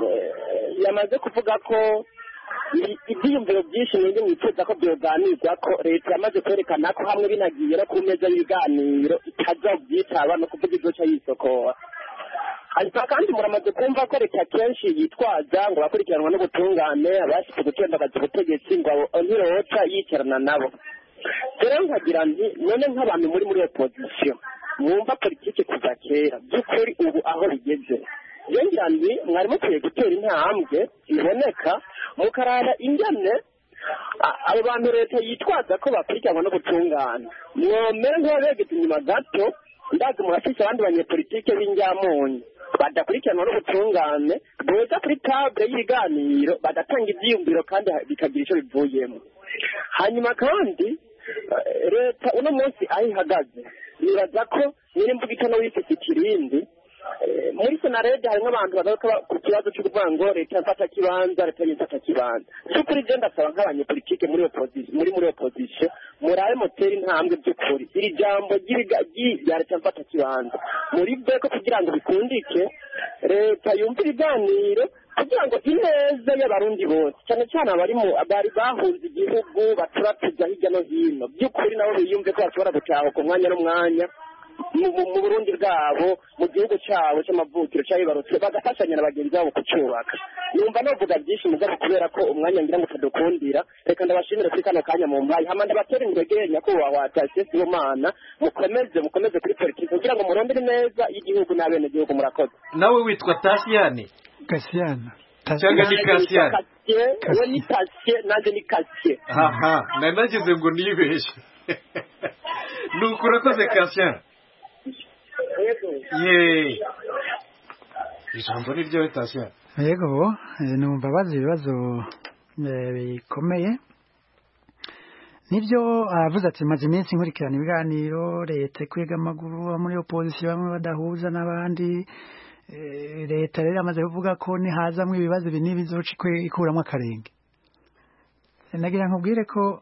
yamaze kuvuga ko ibyiyumviro byinshi n'indi mwifuza ko byoganirwa ko leta yamaze kwerekana ko hamwe binagiye no ku meza y'ibiganiro itazobyitaba no kuvuga izoca yisokora. Hanyuma kandi muramaze kumva ko leta kenshi yitwaza ngo bakurikiranwa n'ubutungane abashitse gutembagaza ubutegetsi ngo ntiroca yicarana nabo. Rero nkagira nti none nk'abantu muri opposition mwumva politiki kuva kera by'ukuri ubu aho bigeze, yongera nti mwari mukwiye gutera intambwe iboneka mukarara ingene abo bantu leta yitwaza ko bakurikiranwa n'ubutungane mwomera nk'abegeze inyuma gato. Ndazi murafise abandi banyepolitike b'injyamunyu badakurikiranwa n'ubutungane boza kuri table y'ibiganiro bagatanga ivyiyumviro kandi bikagira ico bivuyemo. Hanyuma kandi leta uno munsi aho ihagaze nibaza ko nyiri mvuga itono w'ifise ikirindi muri senarede harimo abantu bagaruka ku kibazo cyo kuvuga ngo leta yafata kibanza leta yifata kibanza. By'ukuri je ndasaba nk'abanyepolitike muri opposition murabe moteri intambwe by'ukuri iri jambo rya leta yafata kibanza muri beko kugira ngo bikundike leta yumva ibiganiro kugira ngo ineza y'abarundi bose cyane cyane abari bahunze igihugu baturatuza hirya no hino by'ukuri nabo biyumve ko bashobora gutaha ku mwanya n'umwanya mu Burundi bwabo mu gihugu cyabo cy'amavukiro cyayibarutse bagafashanya na bagenzi babo kucyubaka. Numva novuga byinshi mugabo kubera ko umwanya ngira ngo tadukundira, reka ndabashimire kuri kano kanya mu mpaye hama ndabatera ingege nyakubahwa Tatien Sibomana mukomeze kuri politiki kugira ngo murondere neza y'igihugu n'abene gihugu. Murakoze. Nawe witwa Cassien? Cyangwa ni Cassien? We ni Tatien nanjye ni Cassien. Aha, nanagize ngo nibeshe. Nuko urakoze Cassien. Ye. Ijambo ni ryo Tatien. Yego, numva bazi ibibazo bikomeye. Nibyo avuze ati maze iminsi nkurikirana ibiganiro leta kwega amaguru muri opposition bamwe badahuza n'abandi. Leta rero amaze kuvuga ko nihazamwe ibibazo bini bizoca ikuramo akarenge. Nagira nkubwire ko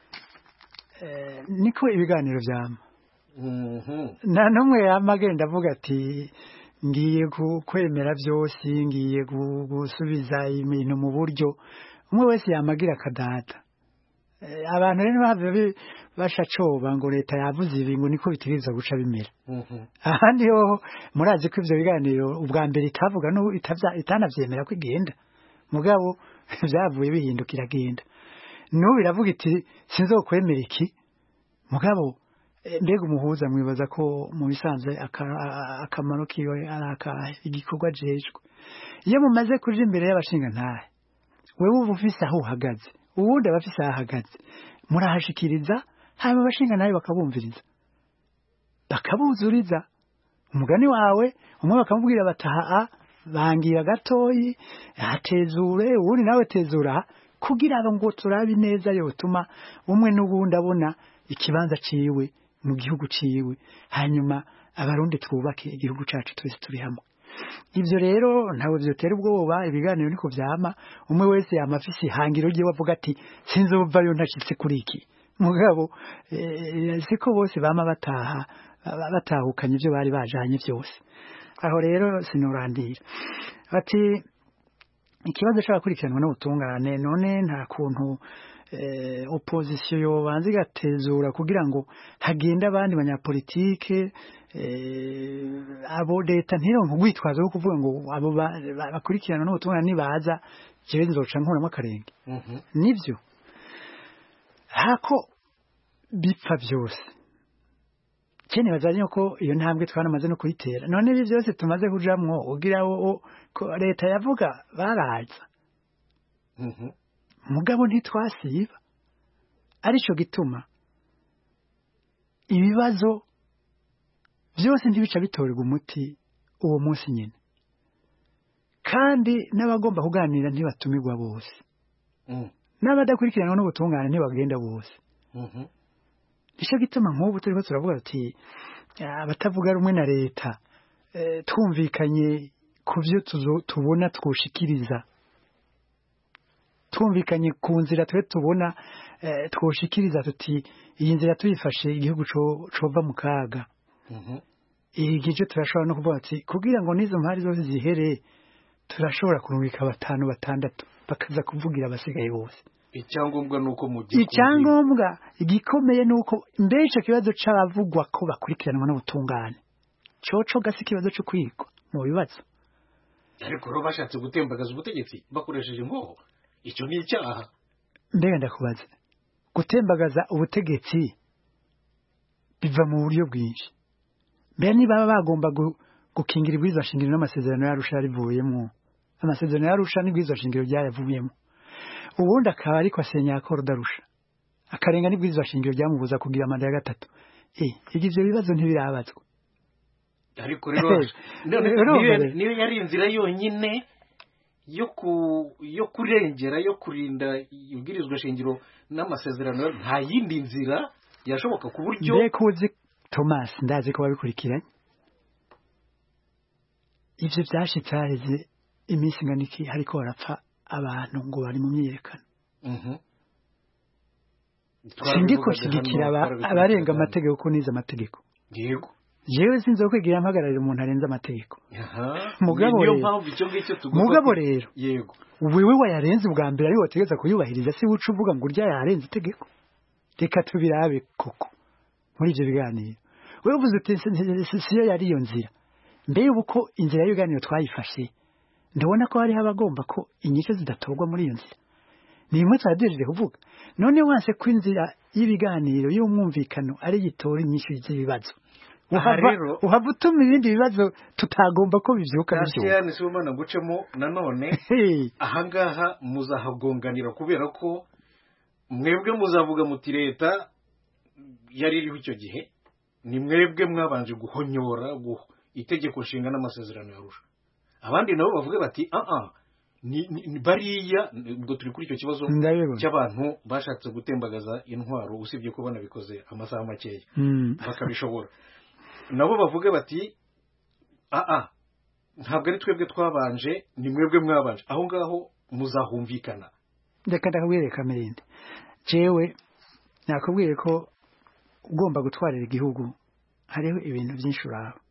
niko ibiganiro byama. Na numwe yamagenda avuga ati ngiye kwemera byose, ngiye gusubiza ibintu mu buryo umwe wese yamagira kadata. abantu rero bave bashacoba ngo leta yavuze ibi ngo niko bitegereza guca bimera ahandi ho murazi ko ivyo biganiro ubwa mbere itavuga no itanavyemera ko igenda mugabo vyavuye bihindukira agenda no biravuga iti sinzokwemera iki mugabo mbega umuhuza mwibaza ko mu bisanzwe akamaro kiwe araka igikorwa jejwe iyo mumaze kuja imbere y'abashinga ntahe wewe uba ufise aho uhagaze ubundi abafise aho ahagaze murahashikiriza hanyuma abashinga nawe bakabumviriza bakabuzuriza umugani wawe umwe bakamubwira bataha bangira gatoyi atezure ubundi nawe tezura kugira ngo turabe neza yotuma umwe n'ubundi abona ikibanza ciwe mu gihugu ciwe hanyuma abarundi twubake igihugu cacu twese turi hamwe ivyo rero ntawe vyotera ubwoba ibiganiro niko vyama umwe wese yamafisi hangiro rye wavuga ati sinzovayo ntashitse kuri iki mugabo siko bose bama batahukanye ivyo bari bajanye vyose aho rero sinorandira ati ikibazo cy'abakurikiranwa n'ubutungane none nta kuntu opposition yobanze igatezura kugira ngo hagenda abandi banyapolitike abo leta ntironke urwitwazo rwo kuvuga ngo abo bakurikirana n'ubutungane nibaza jewe nzoca nkuramo akarenge nivyo hako bipfa byose kene bazanye ko iyo ntambwe twanamaze no kuyitera none ibi byose tumaze kujamwo ugira ko leta yavuga baraza mugabo ntitwasiba arico gituma ibibazo byose ntibica bitorerwa umuti uwo munsi nyine kandi n'abagomba kuganira ntibatumirwa bose n'abadakurikiranwa n'ubutungane ntibagenda bose nico gituma nk'ubu turiko turavuga ati abatavuga rumwe na leta twumvikanye ku byo tubona twoshikiriza twumvikanye ku nzira twe tubona twoshikiriza tuti iyi nzira tuyifashe igihugu cova mu kaga igice turashobora no kuvuga ati kugira ngo n'izo mpari zose zihere turashobora kurungika 5-6 bakaza kuvugira abasigaye bose icyangombwa nuko icyangombwa igikomeye nuko mbese kibazo c'abavugwa ko bakurikiranwa n'ubutungane coco gasi kibazo cyo kwigwa mu bibazo ariko ro bashatse gutembagaza ubutegetsi bakoresheje ingoho icyo ni icyaha mbega ndakubaza gutembagaza ubutegetsi biva mu buryo bwinshi mbere niba bagomba gukingira ibwirizwa shingiro n'amasezerano yarusha yarivuyemo amasezerano yarusha n'ibwirizwa shingiro ryayavuyemo ubundi akaba ariko asenya akoro darusha akarenga n'ibwirizwa shingiro ryamubuza kugira amanda ya gatatu ivyo bibazo ntibirabazwa ariko rero niyo yari inzira yonyine yo kurengera yo kurinda ibwirizwa shingiro n'amasezerano nta yindi nzira yashoboka ku buryo mbekuzi Thomas ndazi ko babikurikiranye ivyo byashitse haheze iminsi nganiki hariko barapfa abantu ngo bari mu myiyerekano sindiko shigikira abarenga amategeko ko niza amategeko yego jewe sinzo kwigira mpagararira umuntu arenza amategeko mugabo rero yego wewe wayarenze ubwa mbere ari wotegeza kuyubahiriza si wucu uvuga ngo urya yarenze itegeko reka tubirabe koko muri ivyo biganiro wewe uvuze uti siyo yari iyo nzira mbe uko inzira y'ibiganiro twayifashe ndabona ko hari abagomba ko inyisho zidatorwa muri iyo nzira ni imwe twadejeje kuvuga none wanse ko inzira y'ibiganiro y'umwumvikano ari yitora inyisho z'ibibazo uhava utuma ibindi bibazo tutagomba ko bivyuka Kasiyani Sibomana gucemo nanone ahangaha muzahagonganira kubera ko mwebwe muzavuga muti leta yari iriho icyo gihe ni mwebwe mwabanje guhonyora itegeko nshinga n'amasezerano yarusha abandi nabo bavuga bati ni bariya ubwo turi kuri icyo kibazo cy'abantu bashatse gutembagaza intwaro usibye ko banabikoze amasaha makeya bakabishobora nabo bavuga bati ntabwo ari twebwe twabanje ni mwebwe mwabanje aho ngaho muzahumvikana reka ndakubwire Kamerinde jewe nakubwiye ko ugomba gutwarira igihugu hariho ibintu byinshi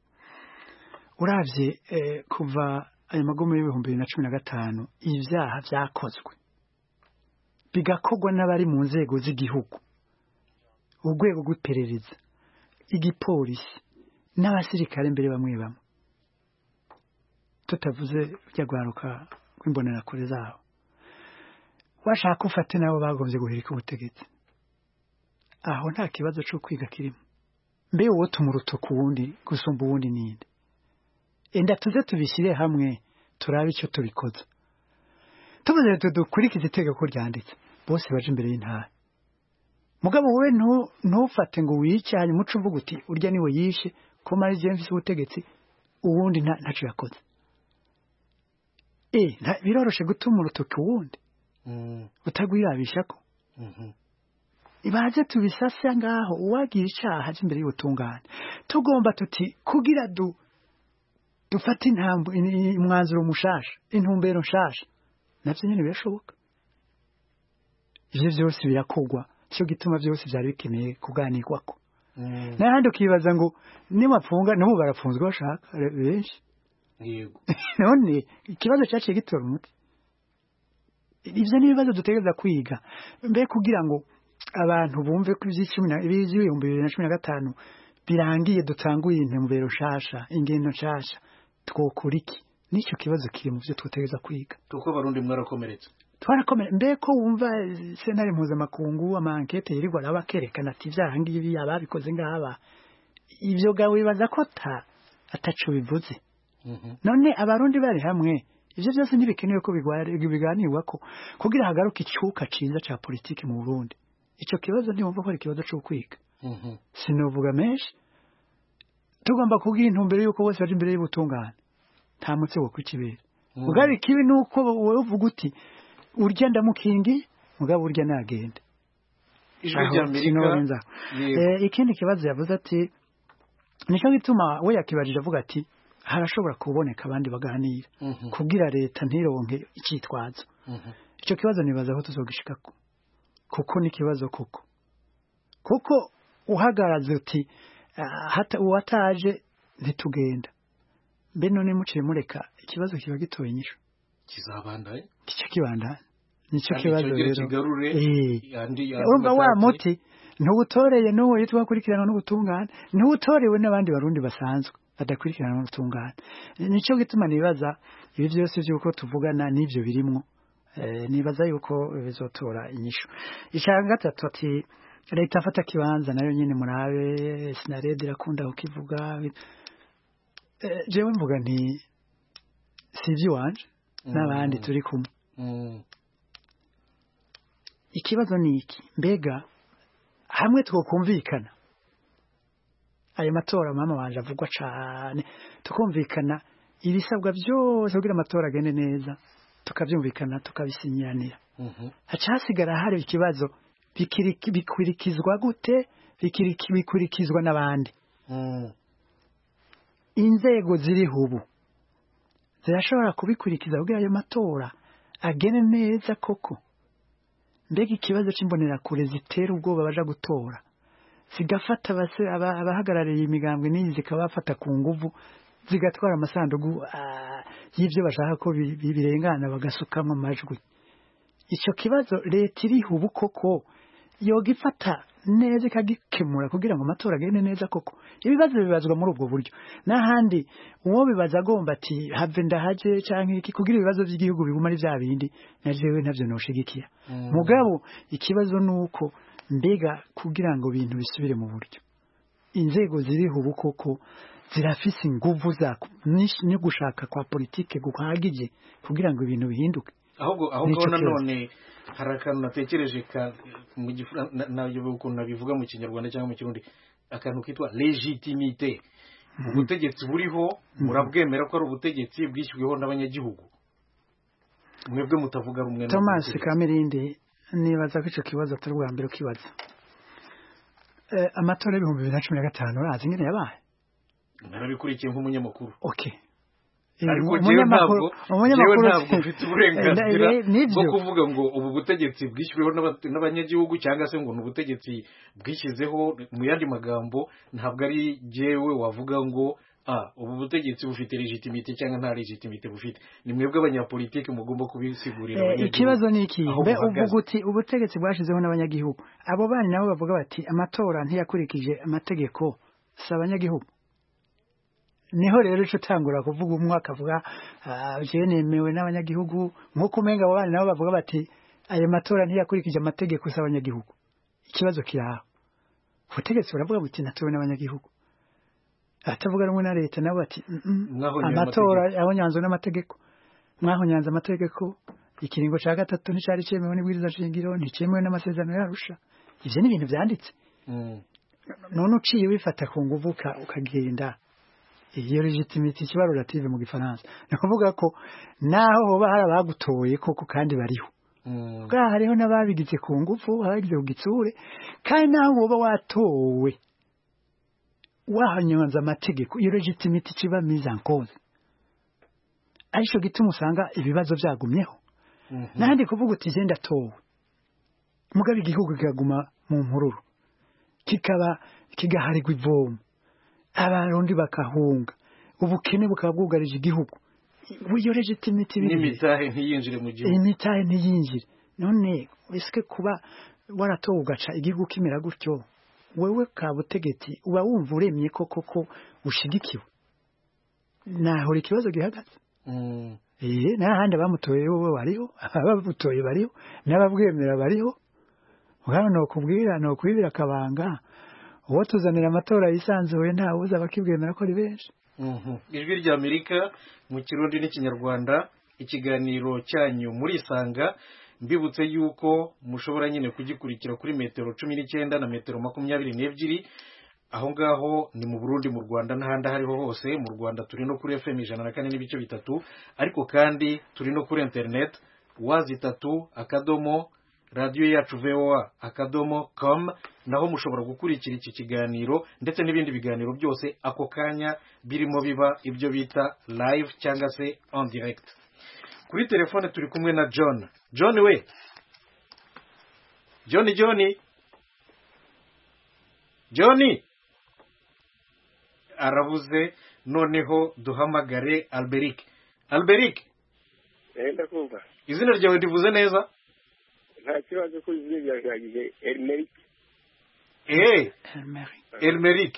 uravye kuva ayo magumu y'ibihumbi 2015 ivyaha vyakozwe bigakorwa n'abari mu nzego z'igihugu urwego rw'iperereza igipolisi n'abasirikare mbere bamwe bamwe tutavuze rya rwaruka rw'imbonerakure zabo washaka ufate nabo bagombye guhirika ubutegetsi aho nta kibazo cyo kwiga kirimo mbe wowe tumuruto ku wundi gusumba uwundi ninde enda tuze tubishyire hamwe turabe icyo tubikoza tuvuze dukurikize itegeko ryanditse bose baje imbere y'intara mugabo wowe ntufate ngo wice hanyuma uce uvuga uti urya niwe yishe ko mari James ubutegetsi uwundi ntaco yakoze biroroshe gutuma urutoki uwundi utagwirabisha ko ibaze tubisasa ngaho uwagira icaha aje imbere y'ubutungane tugomba tuti kugira dufate umwanzuro mushasha intumbero nshasha navyo nyene birashoboka ivyo vyose birakogwa cyo gituma byose byari bikeneye kuganirwako n'ahandi ukibaza ngo nimapfunga nabo barafunzwe bashaka benshi yego none ikibazo cyaciye gitora umuti ivyo nibibazo dutegereza kwiga mbe kugira ngo abantu bumve ko ibihumbi 2015 birangiye dutanguye intumbero nshasha ingendo nshasha twokora iki nicyo kibazo kiri mu byo tutegereza kwiga kuko barundi mwarakomeretse twarakomera mbe ko wumva senari mpuzamakungu amankete yirirwa n'abakerekana ati byarangiye ababikoze ngaba ivyo gawe bibaza ko ataco bivuze none abarundi bari hamwe ivyo byose ntibikenewe ko biganirwa ko kugira hagaruka icyuka ciza ca politike mu Burundi ico kibazo ntimumva ko ari ikibazo cyo kwiga sinovuga menshi tugomba kugira intumbero yuko bose baje imbere y'ubutungane nta mutse wo kwikibera mugabe kibi nuko wowe uvuga uti urya ndamukingi mugabo urya nagenda ijwi ry'Amerika ikindi kibazo yavuze ati nicyo gituma we yakibajije avuga ati harashobora kuboneka abandi baganira kugira leta ntironke icyitwazo icyo kibazo nibaza aho tuzogishikako kuko ni kibazo kuko uhagaraze uti uwataje ntitugenda mbe none muciye mureka ikibazo kiba gitoye inyishu kizabandaye kibandanye nicyo kibazo rero urumva wa muti ntubutoreye n'uwo yitwa kurikirana n'ubutungane ntubutorewe n'abandi barundi basanzwe badakurikirana n'ubutungane nicyo gituma nibaza ibi byose by'uko tuvugana n'ibyo birimwo nibaza yuko bizotora inyishu icya gatatu ati leta afata kibanza nayo nyine murabe sinarede irakunda kukivuga jewe mvuga nti sivyo wanje n'abandi turi kumwe ikibazo ni iki mbega hamwe twokumvikana ayo matora mama wanje avugwa cyane tukumvikana ibisabwa byose kugira amatora agende neza tukabyumvikana tukabisinyanira hacasigara hari ikibazo bikurikizwa gute bikurikizwa n'abandi inzego ziri ubu zirashobora kubikurikiza kugira ayo matora agende neza koko mbega ikibazo c'imbonerakure zitera ubwoba baja gutora zigafata abahagarariye imigambwe n'iyi zikabafata ku nguvu zigatwara amasandugu y'ibyo bashaka ko birengana bagasukamo amajwi icyo kibazo leta iriho ubu koko yogifata neza ikagikemura kugira ngo amatora agende neza koko ibibazo bibazwa muri ubwo buryo n'ahandi uwo bibaza agomba ati have ndahaje canke iki kugira ibibazo by'igihugu biguma ari bya bindi najewe ntavyo noshigikira mugabo ikibazo nuko mbega kugira ngo ibintu bisubire mu buryo inzego ziriho ubu koko zirafise inguvu zako no gushaka kwa politike guhagije kugira ngo ibintu bihinduke ahubwo nanone hari akantu natekereje mu nayo ukuntu nabivuga mu kinyarwanda cyangwa mu kirundi akantu kitwa legitimite ubutegetsi buriho murabwemera ko ari ubutegetsi bwishyuweho n'abanyagihugu mwebwe mutavuga rumwe na Thomas Kamirindi nibaza ko icyo kibazo atari ubwa mbere ukibaza amatora y'ibihumbi 2015 urazi ingene yabaye narabikurikiye nk'umunyamakuru okay umunyamakuru ntabwo mfite uburenganzira bwo kuvuga ngo ubu butegetsi bwishyuweho n'abanyagihugu cyangwa se ngo ni ubutegetsi bwishyizeho mu yandi magambo ntabwo ari jewe wavuga ngo ubu butegetsi bufite legitimite cyangwa nta legitimite bufite ni mwebwe abanyapolitiki mugomba kubisigurira abanyagihugu ikibazo ni iki mbe uvuga uti ubutegetsi bwashizeho n'abanyagihugu abo bana nabo bavuga bati amatora ntiyakurikije amategeko si abanyagihugu niho rero ico tangura kuvuga umwaka avuga je nemewe n'abanyagihugu nkuko umenga abo bana nabo bavuga bati ayo matora ntiyakurikije amategeko si abanyagihugu ikibazo kiraho ubutegetsi buravuga buti natowe n'abanyagihugu atavuga rumwe na leta nabo bati amatora yabonyanzwe n'amategeko mwahonyanze amategeko ikiringo ca gatatu nticari cemewe n'ibwiriza shingiro nticemewe n'amasezerano yarusha ivyo ni ibintu vyanditse none uciye wifata ku nguvu ukagenda iyo legitimity kiba relative mu gifaransa nakuvuga ko naho hoba hari abagutoye koko kandi bariho bwa hariho n'ababigize ku nguvu abagize ku gitsure kandi naho woba watowe wahanyonza amategeko iyo legitimity kiba mise en cause arisho gituma usanga ibibazo byagumyeho nandi kuvuga uti je ndatowe mugabe igihugu kigaguma mu mpururu kigaharirwa ivomo abarundi bakahunga ubukene bukaba bwugarije igihugu iyo legitimity n'imitahe ntiyinjire mu gihugu imitahe ntiyinjire none wiske kuba waratowe ugaca igihugu kimera gutyo wewe ka butegetsi uba wumva uremye koko ushigikiwe naho ikibazo gihagaze n'ahandi abamutoye bo bariho ababutoye bariho n'ababwemera bariho no kubwira no kwibira akabanga uwo tuzanira amatora yisanzuye ntawe uza bakibwemera ko ari benshi ijwi rya Amerika mu kirundi n'ikinyarwanda ikiganiro cyanyu muri Isanga mbibutse yuko mushobora nyine kugikurikira kuri metero 19 na metero 22 aho ngaho ni mu Burundi mu Rwanda n'ahandi hariho hose mu Rwanda turi no kuri FM 104.3 ariko kandi turi no kuri internet wazitatu radio yacu voa.com naho mushobora gukurikira iki kiganiro ndetse n'ibindi biganiro byose ako kanya birimo biba ibyo bita live cyangwa se en direct. Kuri telefone turi kumwe na John we Johnny aravuze noneho duhamagare Alberic ndakumva izina ryawe ndivuze neza nta kibazo ko izina ryagije Elmeric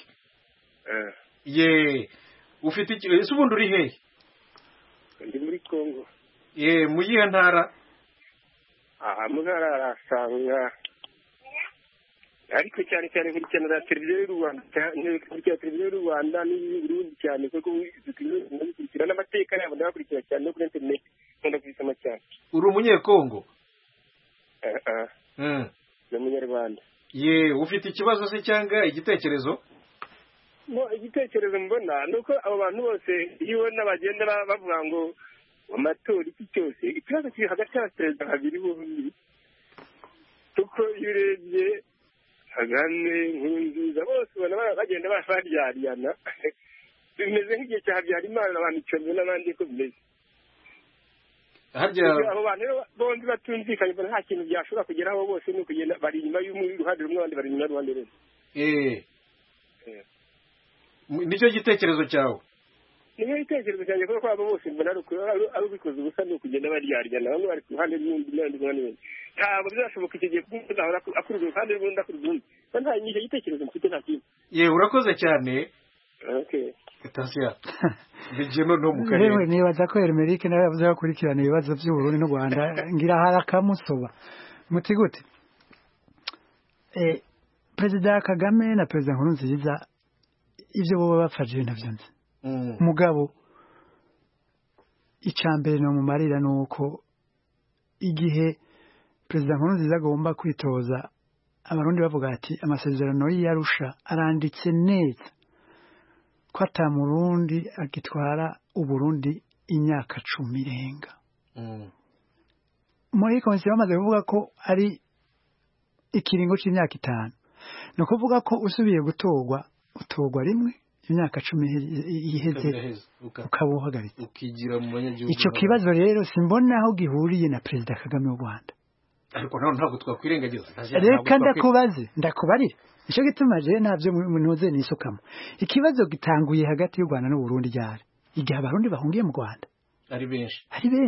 ye ufite ese ubundi uri hehe ndi muri Kongo mu yihe ntara mu ntara arasanga ariko cyane nkurikirana televiziyo y'u Rwanda n'Uburundi cyane kuko dukurikira n'amateka yabo ndabakurikira cyane no kuri internet nkunda kubisoma cyane uri umunyekongo ni umunyarwanda ufite ikibazo se cyangwa igitekerezo igitekerezo mbona ni uko abo bantu bose iyo ubona bagenda bavuga ngo amatora iki cyose ikibazo kiri hagati y'abaperezida babiri bombi kuko iyo urebye Kagame Nkurunziza bose ubona bagenda baryariyana bimeze nk'igihe cya Habyarimana abantu icombe n'abandi ko bimeze abo bantu rero bombi batumvikanye nta kintu byashobora kugeraho bose ni ukugenda bari inyuma y'uruhande rumwe abandi bari inyuma y'uruhande rumwe nicyo gitekerezo cyawe niyo gitekerezo cyanjye kuko abo bose mbona ari ubikoze ubusa ni ukugenda baryariyana bamwe bari ku ruhande rw'undi n'abandi ku ruhande rumwe ntabwo bizashoboka icyo gihe kuko uzahora akurura uruhande rw'undi akurura urundi nta nicyo gitekerezo mfite nta kintu urakoze cyane bigeno no mu karere nibaza ko Elmeric nawe yavuze ko akurikirana ibibazo by'Uburundi n'u Rwanda ngira harakamusoba muti gute Perezida Kagame na Perezida Nkurunziza ivyo bo bafashe ibintu vyonse mugabo icambere no mu marira nuko igihe Perezida Nkurunziza agomba kwitoza abarundi bavuga ati amasezerano y'Arusha aranditse neza ko atamurundi agitwara Uburundi imyaka 10 irenga muri konsiyo bamaze kuvuga ko ari ikiringo cy'imyaka 5 no kuvuga ko usubiye gutorwa rimwe imyaka 10 iheze ukabuhagaritse ukigira mu banyagihugu ico kibazo rero simbona aho gihuriye na Perezida Kagame w'u Rwanda ariko naho ntabwo twakwirengagiza reka ndakubarira nicyo gituma je ntabyo munoze nisukamo ikibazo gitanguye hagati y'u Rwanda n'u Burundi ryari igihe abarundi bahungiye mu Rwanda ari benshi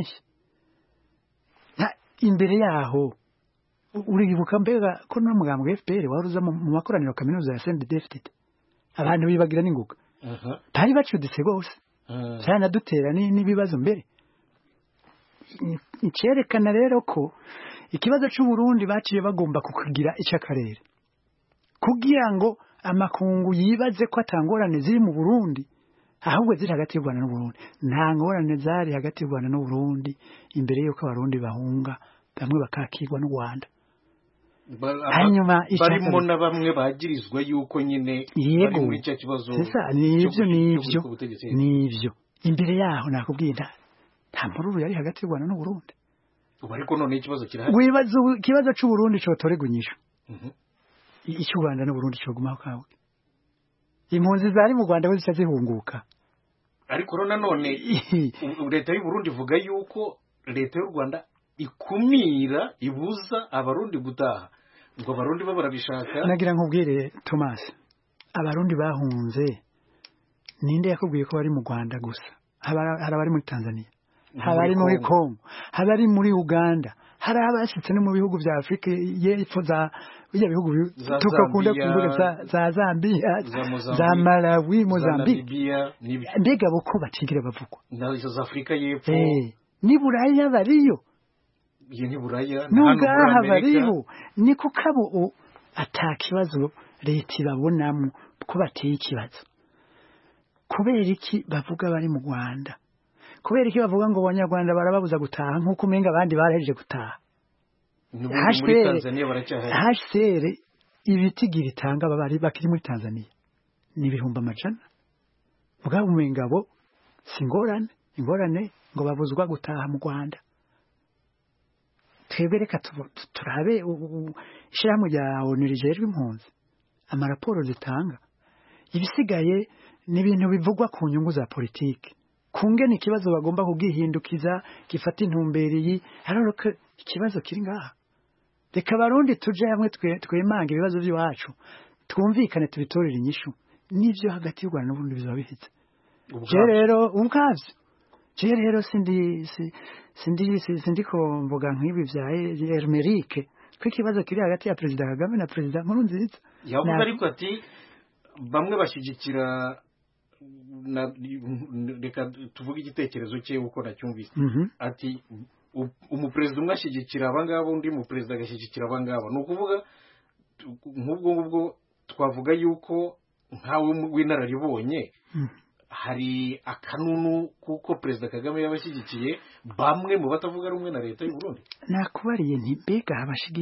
imbere yaho uribuka mbega ko no mugambo FPR waruza mu makoraniro kaminuza ya CNDD-FDD abantu bibagira n'inguga bari bacuditse gose cyane dutera n'ibibazo mbere icyerekana rero ko ikibazo cy'u Burundi baciye bagomba kukigira icyakarere kugira ngo amakungu yibaze ko atangorane ziri mu Burundi ahubwo ziri hagati y'u Rwanda n'u Burundi nta ngorane zari hagati y'u Rwanda n'u Burundi imbere y'uko abarundi bahunga bamwe bakakirwa n'u Rwanda hanyuma barimo na bamwe bagirizwa yuko nyine bari muri cyo kibazo nivyo imbere yaho nakubwiye nta mururu yari hagati y'u Rwanda n'u Burundi ariko none ikibazo kirahari wibaza ikibazo cy'u Burundi cyo toregunyisha icyo u Rwanda n'u Burundi cyo gumaho kawe impunzi zari mu Rwanda wese zihunguka ariko none leta y'u Burundi ivuga yuko leta y'u Rwanda ikumira ibuza abarundi gutaha ngo abarundi barabishaka nagira nkubwire Thomas abarundi bahunze ninde yakubwiye ko bari mu Rwanda gusa hari muri Tanzania hari muri Congo hari muri Uganda hari abashitse no mu bihugu bya Afrika y'epfo bijya bihugu tukakunda kuvuga za Zambia za Malawi Mozambique mbega boko batigire bavugwa nazo za Afrika y'epfo ni Buraya bariyo ni Buraya n'aha bariho ni kukabo atakibazo leta ibabonamo ko bateye ikibazo kubera iki bavuga bari mu Rwanda kubera iki bavuga ngo abanyarwanda barababuza gutaha nkuko umenga abandi barahejeje gutaha muri Tanzania baracyahari HCR ibitigira itanga babari bakiri muri Tanzania ni ibihumbi amajana bwa umengabo ingorane ngo babuzwa gutaha mu Rwanda twebereka turabe ishirahamwe rya ONU rijejwe impunzi amaraporo zitanga ibisigaye ni ibintu bivugwa ku nyungu za politiki kungena ikibazo bagomba kugihindukiza gifata intumberiyi ariko ikibazo kiri ngaha reka barundi tuje hamwe twemanga ibibazo by'iwacu twumvikane tubitorera inyishu nivyo hagati y'u Rwanda n'ubundi bizaba bihitse je rero ubwavyo je rero sindi ko mvuga nk'ibi bya Hermerique ko ikibazo kiri hagati ya Perezida Kagame na Perezida Nkurunziza yavuze ariko ati bamwe bashyigikira reka tuvuge igitekerezo cye uko nacyumvise ati umuperezida umwe ashyigikira abangaba undi muperezida agashyigikira abangaba ni ukuvuga nk'ubwo twavuga yuko nkawe w'inararibonye hari akanunu kuko Perezida Kagame yabashyigikiye bamwe mu batavuga rumwe na leta y'u Burundi nakubariye nti mbega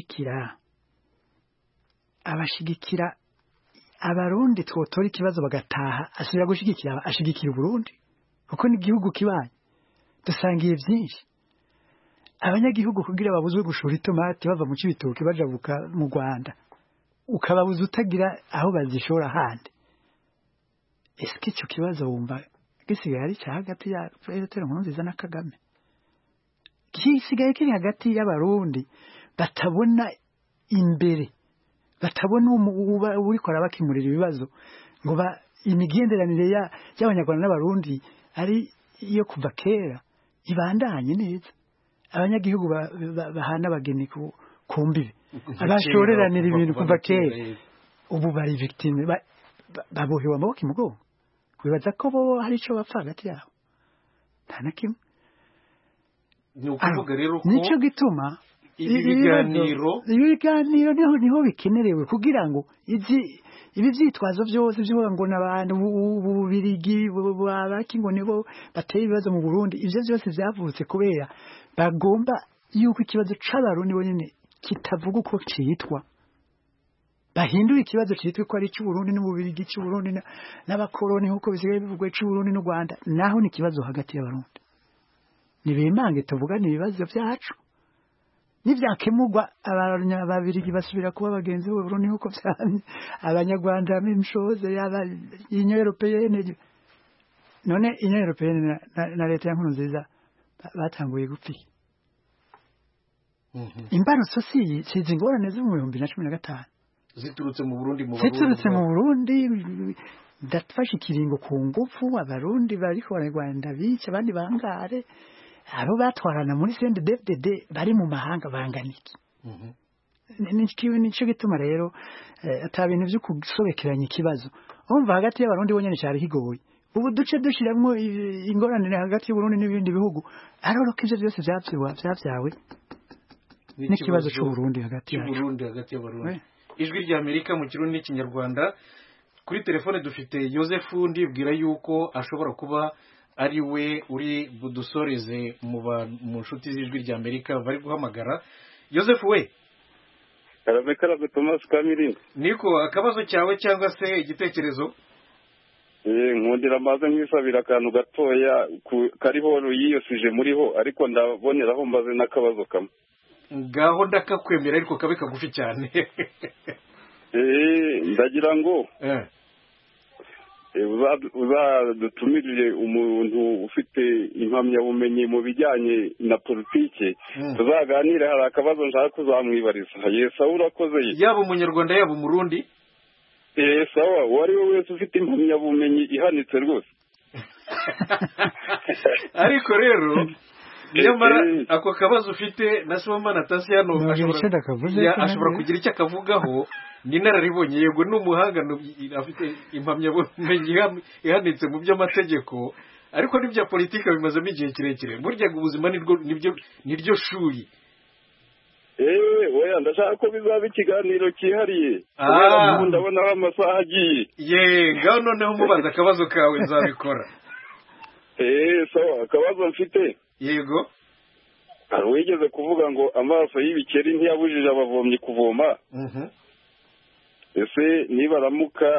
abashigikira abarundi twotora ikibazo bagataha asubira gushigikira ashigikira Burundi kuko ni igihugu kibanye dusangiye byinshi abanyagihugu kugira babuzwe gushora itomati bava mu cibitoke bajabuka mu Rwanda ukababuza utagira aho bazishora handi eske icyo kibazo wumva gisigaye ari cya hagati ya Perezida Nkurunziza na Kagame gisigaye kiri hagati y'abarundi batabona imbere batabona uri kora bakimurira ibibazo ngo imigenderanire y'abanyarwanda n'abarundi ari iyo kuva kera ibandanye neza abanyagihugu bahana abageni kumbibe abashoreranira ibintu kuva kera ubu bari victime babohewe amaboko imugongo wibaza ko bo hari icyo bapfa hagati yabo nta na kimwe ni ukuvuga rero ko nicyo gituma ibiganiro niho bikenerewe kugira ngo ibi byitwazo byose by'uvuga ngo n'abantu bubirigi babaki ngo nibo bateye ibibazo mu Burundi ivyo byose byavutse kubera bagomba yuko ikibazo c'abarundi bonyene kitavuga uko citwa bahindura ikibazo cyitwa ko ari cy'u Burundi n'ububirigi cy'u Burundi n'abakoroni huko bisigaye bivugwa cy'u Burundi n'u Rwanda naho ni kibazo hagati y'abarundi nibemange tuvugana ibibazo byacu nivyakemurwa ababirigi basubira kuba bagenzi b'u Burundi huko byamye abanyarwanda mimshoze yaba Union Européenne none Union Européenne na leta ya Nkurunziza batanguye gupfi imbarutso sizi ingorane zo mu 2015 ziturutse mu Burundi mu Burundi ndafashe ikiringo ku ngufu abarundi bariko baragwanda bice abandi bangare abo batwarana muri CNDD-FDD bari mu mahanga banganiki nico gituma rero ata bintu byo kusobekeranya ikibazo umva hagati y'abarundi bonyene cyari kigoye ubu duce dushiramwo ingorane hagati y'Uburundi n'ibindi bihugu aroroka ivyo byose vyavyawe n'ikibazo cy'Uburundi hagati y'Abarundi ijwi rya Amerika mu Kirundi n'Ikinyarwanda kuri telefone dufite Joseph ndibwira yuko ashobora kuba ari we uri budusoreze mu nshuti z'ijwi rya Amerika bari guhamagara. Joseph we Karabekara Thomas Kamirindi niko akabazo cyawe cyangwa se igitekerezo nkundira maze nkisabira akantu gatoya kariho yiyosije muriho ariko ndaboneraho mbaze n'akabazo kamwe ngaho ndakakwemera ariko kabe kagufi cyane ndagira ngo uzadutumirire umuntu ufite impamyabumenyi mu bijyanye na politiki tuzaganire hari akabazo nshaka kuzamwibariza yesa urakoze yaba umunyarwanda yaba umurundi sawa uwo ari we wese ufite impamyabumenyi ihanitse rwose ariko rero nyamara ako kabazo ufite na Sibomana Tasiyano ashobora kugira icyo akavugaho ni nararibonye yego n'umuhanga afite impamyabumenyi ihanitse mu by'amategeko ariko n'ibya politika bimazemo igihe kirekire burya ubuzima niryo shuri oya ndashaka ko bizaba ikiganiro cyihariye ndabona aho amasaha agiye ngaho noneho umubaza akabazo kawe nzabikora sawa akabazo mfite yego hari wigeze kuvuga ngo amaso y'ibikeri ntiyabujije abavomyi kuvoma ese nibaramuka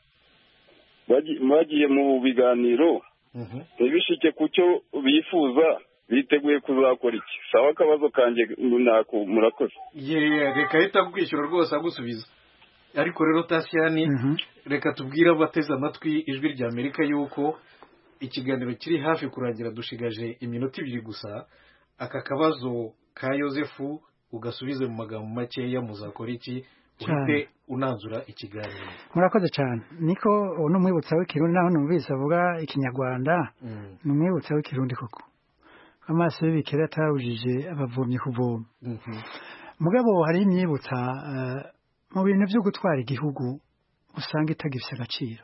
bagiye mu biganiro ntibishike ku cyo bifuza biteguye kuzakora iki sawa akabazo kanjye murakoze reka ahita kwishyura rwose agusubiza ariko rero Tasiyani reka tubwire abateze amatwi ijwi rya Amerika yuko ikiganiro kiri hafi kurangira dushigaje iminota 2 gusa aka kabazo ka Yosefu ugasubize mu magambo makeya muzakora iki uhite unanzura ikiganiro murakoze cyane niko n'umwibutsa w'ikirundi naho numvise avuga ikinyarwanda n'umwibutsa w'ikirundi koko amaso y'ibikere atabujije abavomye kuvoma mugabo hari imyibutsa mu bintu byo gutwara igihugu usanga itagifite agaciro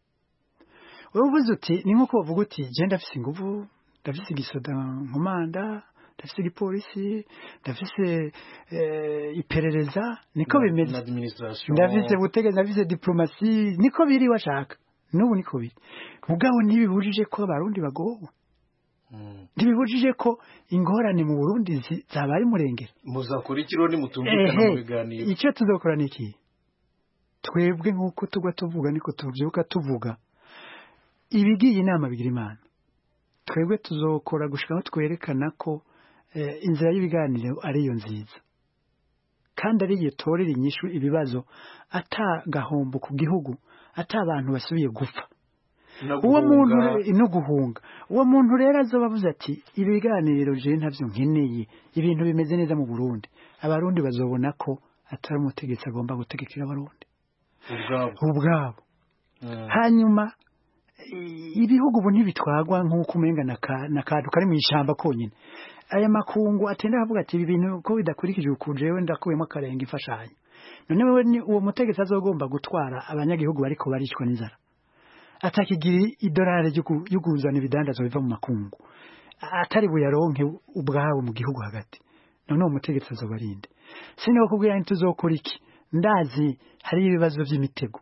wowe uvuze uti ni nkuko bavuga uti genda afise inguvu ndafise igisoda nkomanda ndafise igipolisi ndafise iperereza niko bimeze ndafise ubutegetsi ndafise diplomasi niko biri washaka n'ubu niko biri mugabo ntibibujije ko abarundi bagowe ntibibujije ko ingorane mu Burundi zabaye murengera muzakora ikiro ni mutumvikana mu biganiro icyo tuzokora niki twebwe nkuko tugwa tuvuga niko tuvyuka tuvuga ibigiye inama bigira imana twebwe tuzokora gushika aho twerekana ko inzira y'ibiganiro ariyo nziza kandi ari yitorera inyishu ibibazo atagahombo ku gihugu atabantu basubiye gupfa uwo muntu no guhunga uwo muntu rero azobavuze ati ibiganiro je ntavyo nkeneye ibintu bimeze neza mu Burundi abarundi bazobona ko atari umutegetsi agomba gutegekera abarundi ubwabo hanyuma ibihugu ubu ntibitwagwa nk'uko umenga nakadu kari mu ishamba konyine aya makungu atenda avuga ati ibi bintu ko bidakurikije ukujewe ndakuyemo akarenga imfashanyo none wewe ni uwo mutegetsi azogomba gutwara abanyagihugu bariko baricwa n'inzara atakigira idolari y'uguzana ibidandazwa biva mu makungu atari buyaronke ubwabo mu gihugu hagati none uwo mutegetsi azobarinde sino kubwira nti tuzokora iki ndazi hari ibibazo by'imitego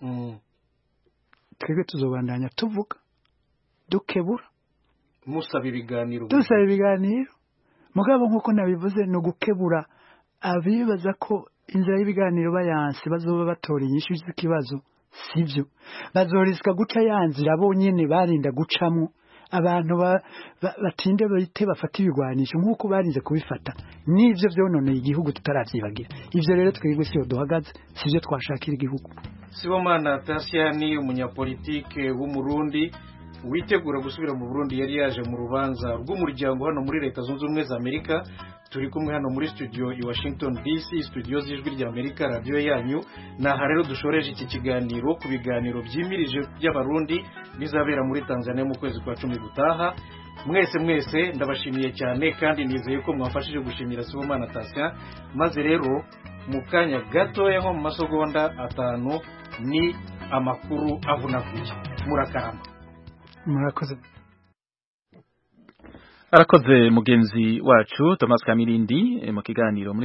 twebwe tuzobandanya tuvuga dukebura musaba ibiganiro mugabo nkuko nabivuze no gukebura abibaza ko inzira y'ibiganiro bayanse bazoba batora inyishu z'ikibazo sivyo bazoriska guca yanzira bonyene barinda gucamwo abantu batinde bahite bafata ibigwanisho nkuko barinze kubifata nivyo vyononeye igihugu tutaravyibagira ivyo rero twebwe siyo duhagaze sivyo twashakira igihugu Sibomana Tasiyani umunyapolitike w'umurundi witegura gusubira mu Burundi yari yaje mu rubanza rw'umuryango hano muri Leta Zunze Ubumwe za Amerika turi kumwe hano muri studio i Washington DC, studio z'ijwi rya Amerika, radio yanyu. Naha rero dushoreje iki kiganiro ku biganiro byimirije by'abarundi bizabera muri Tanzania mu kwezi kwa 10 gutaha. Mwese ndabashimiye cyane kandi nizeye ko mwafashije gushimira Sibomana Tasya. Maze rero mu kanya gatoya nko mu masegonda 5 ni amakuru avunaguye. Murakarama. Murakoze. Arakoze mugenzi wacu Thomas Kamirindi mu kiganiro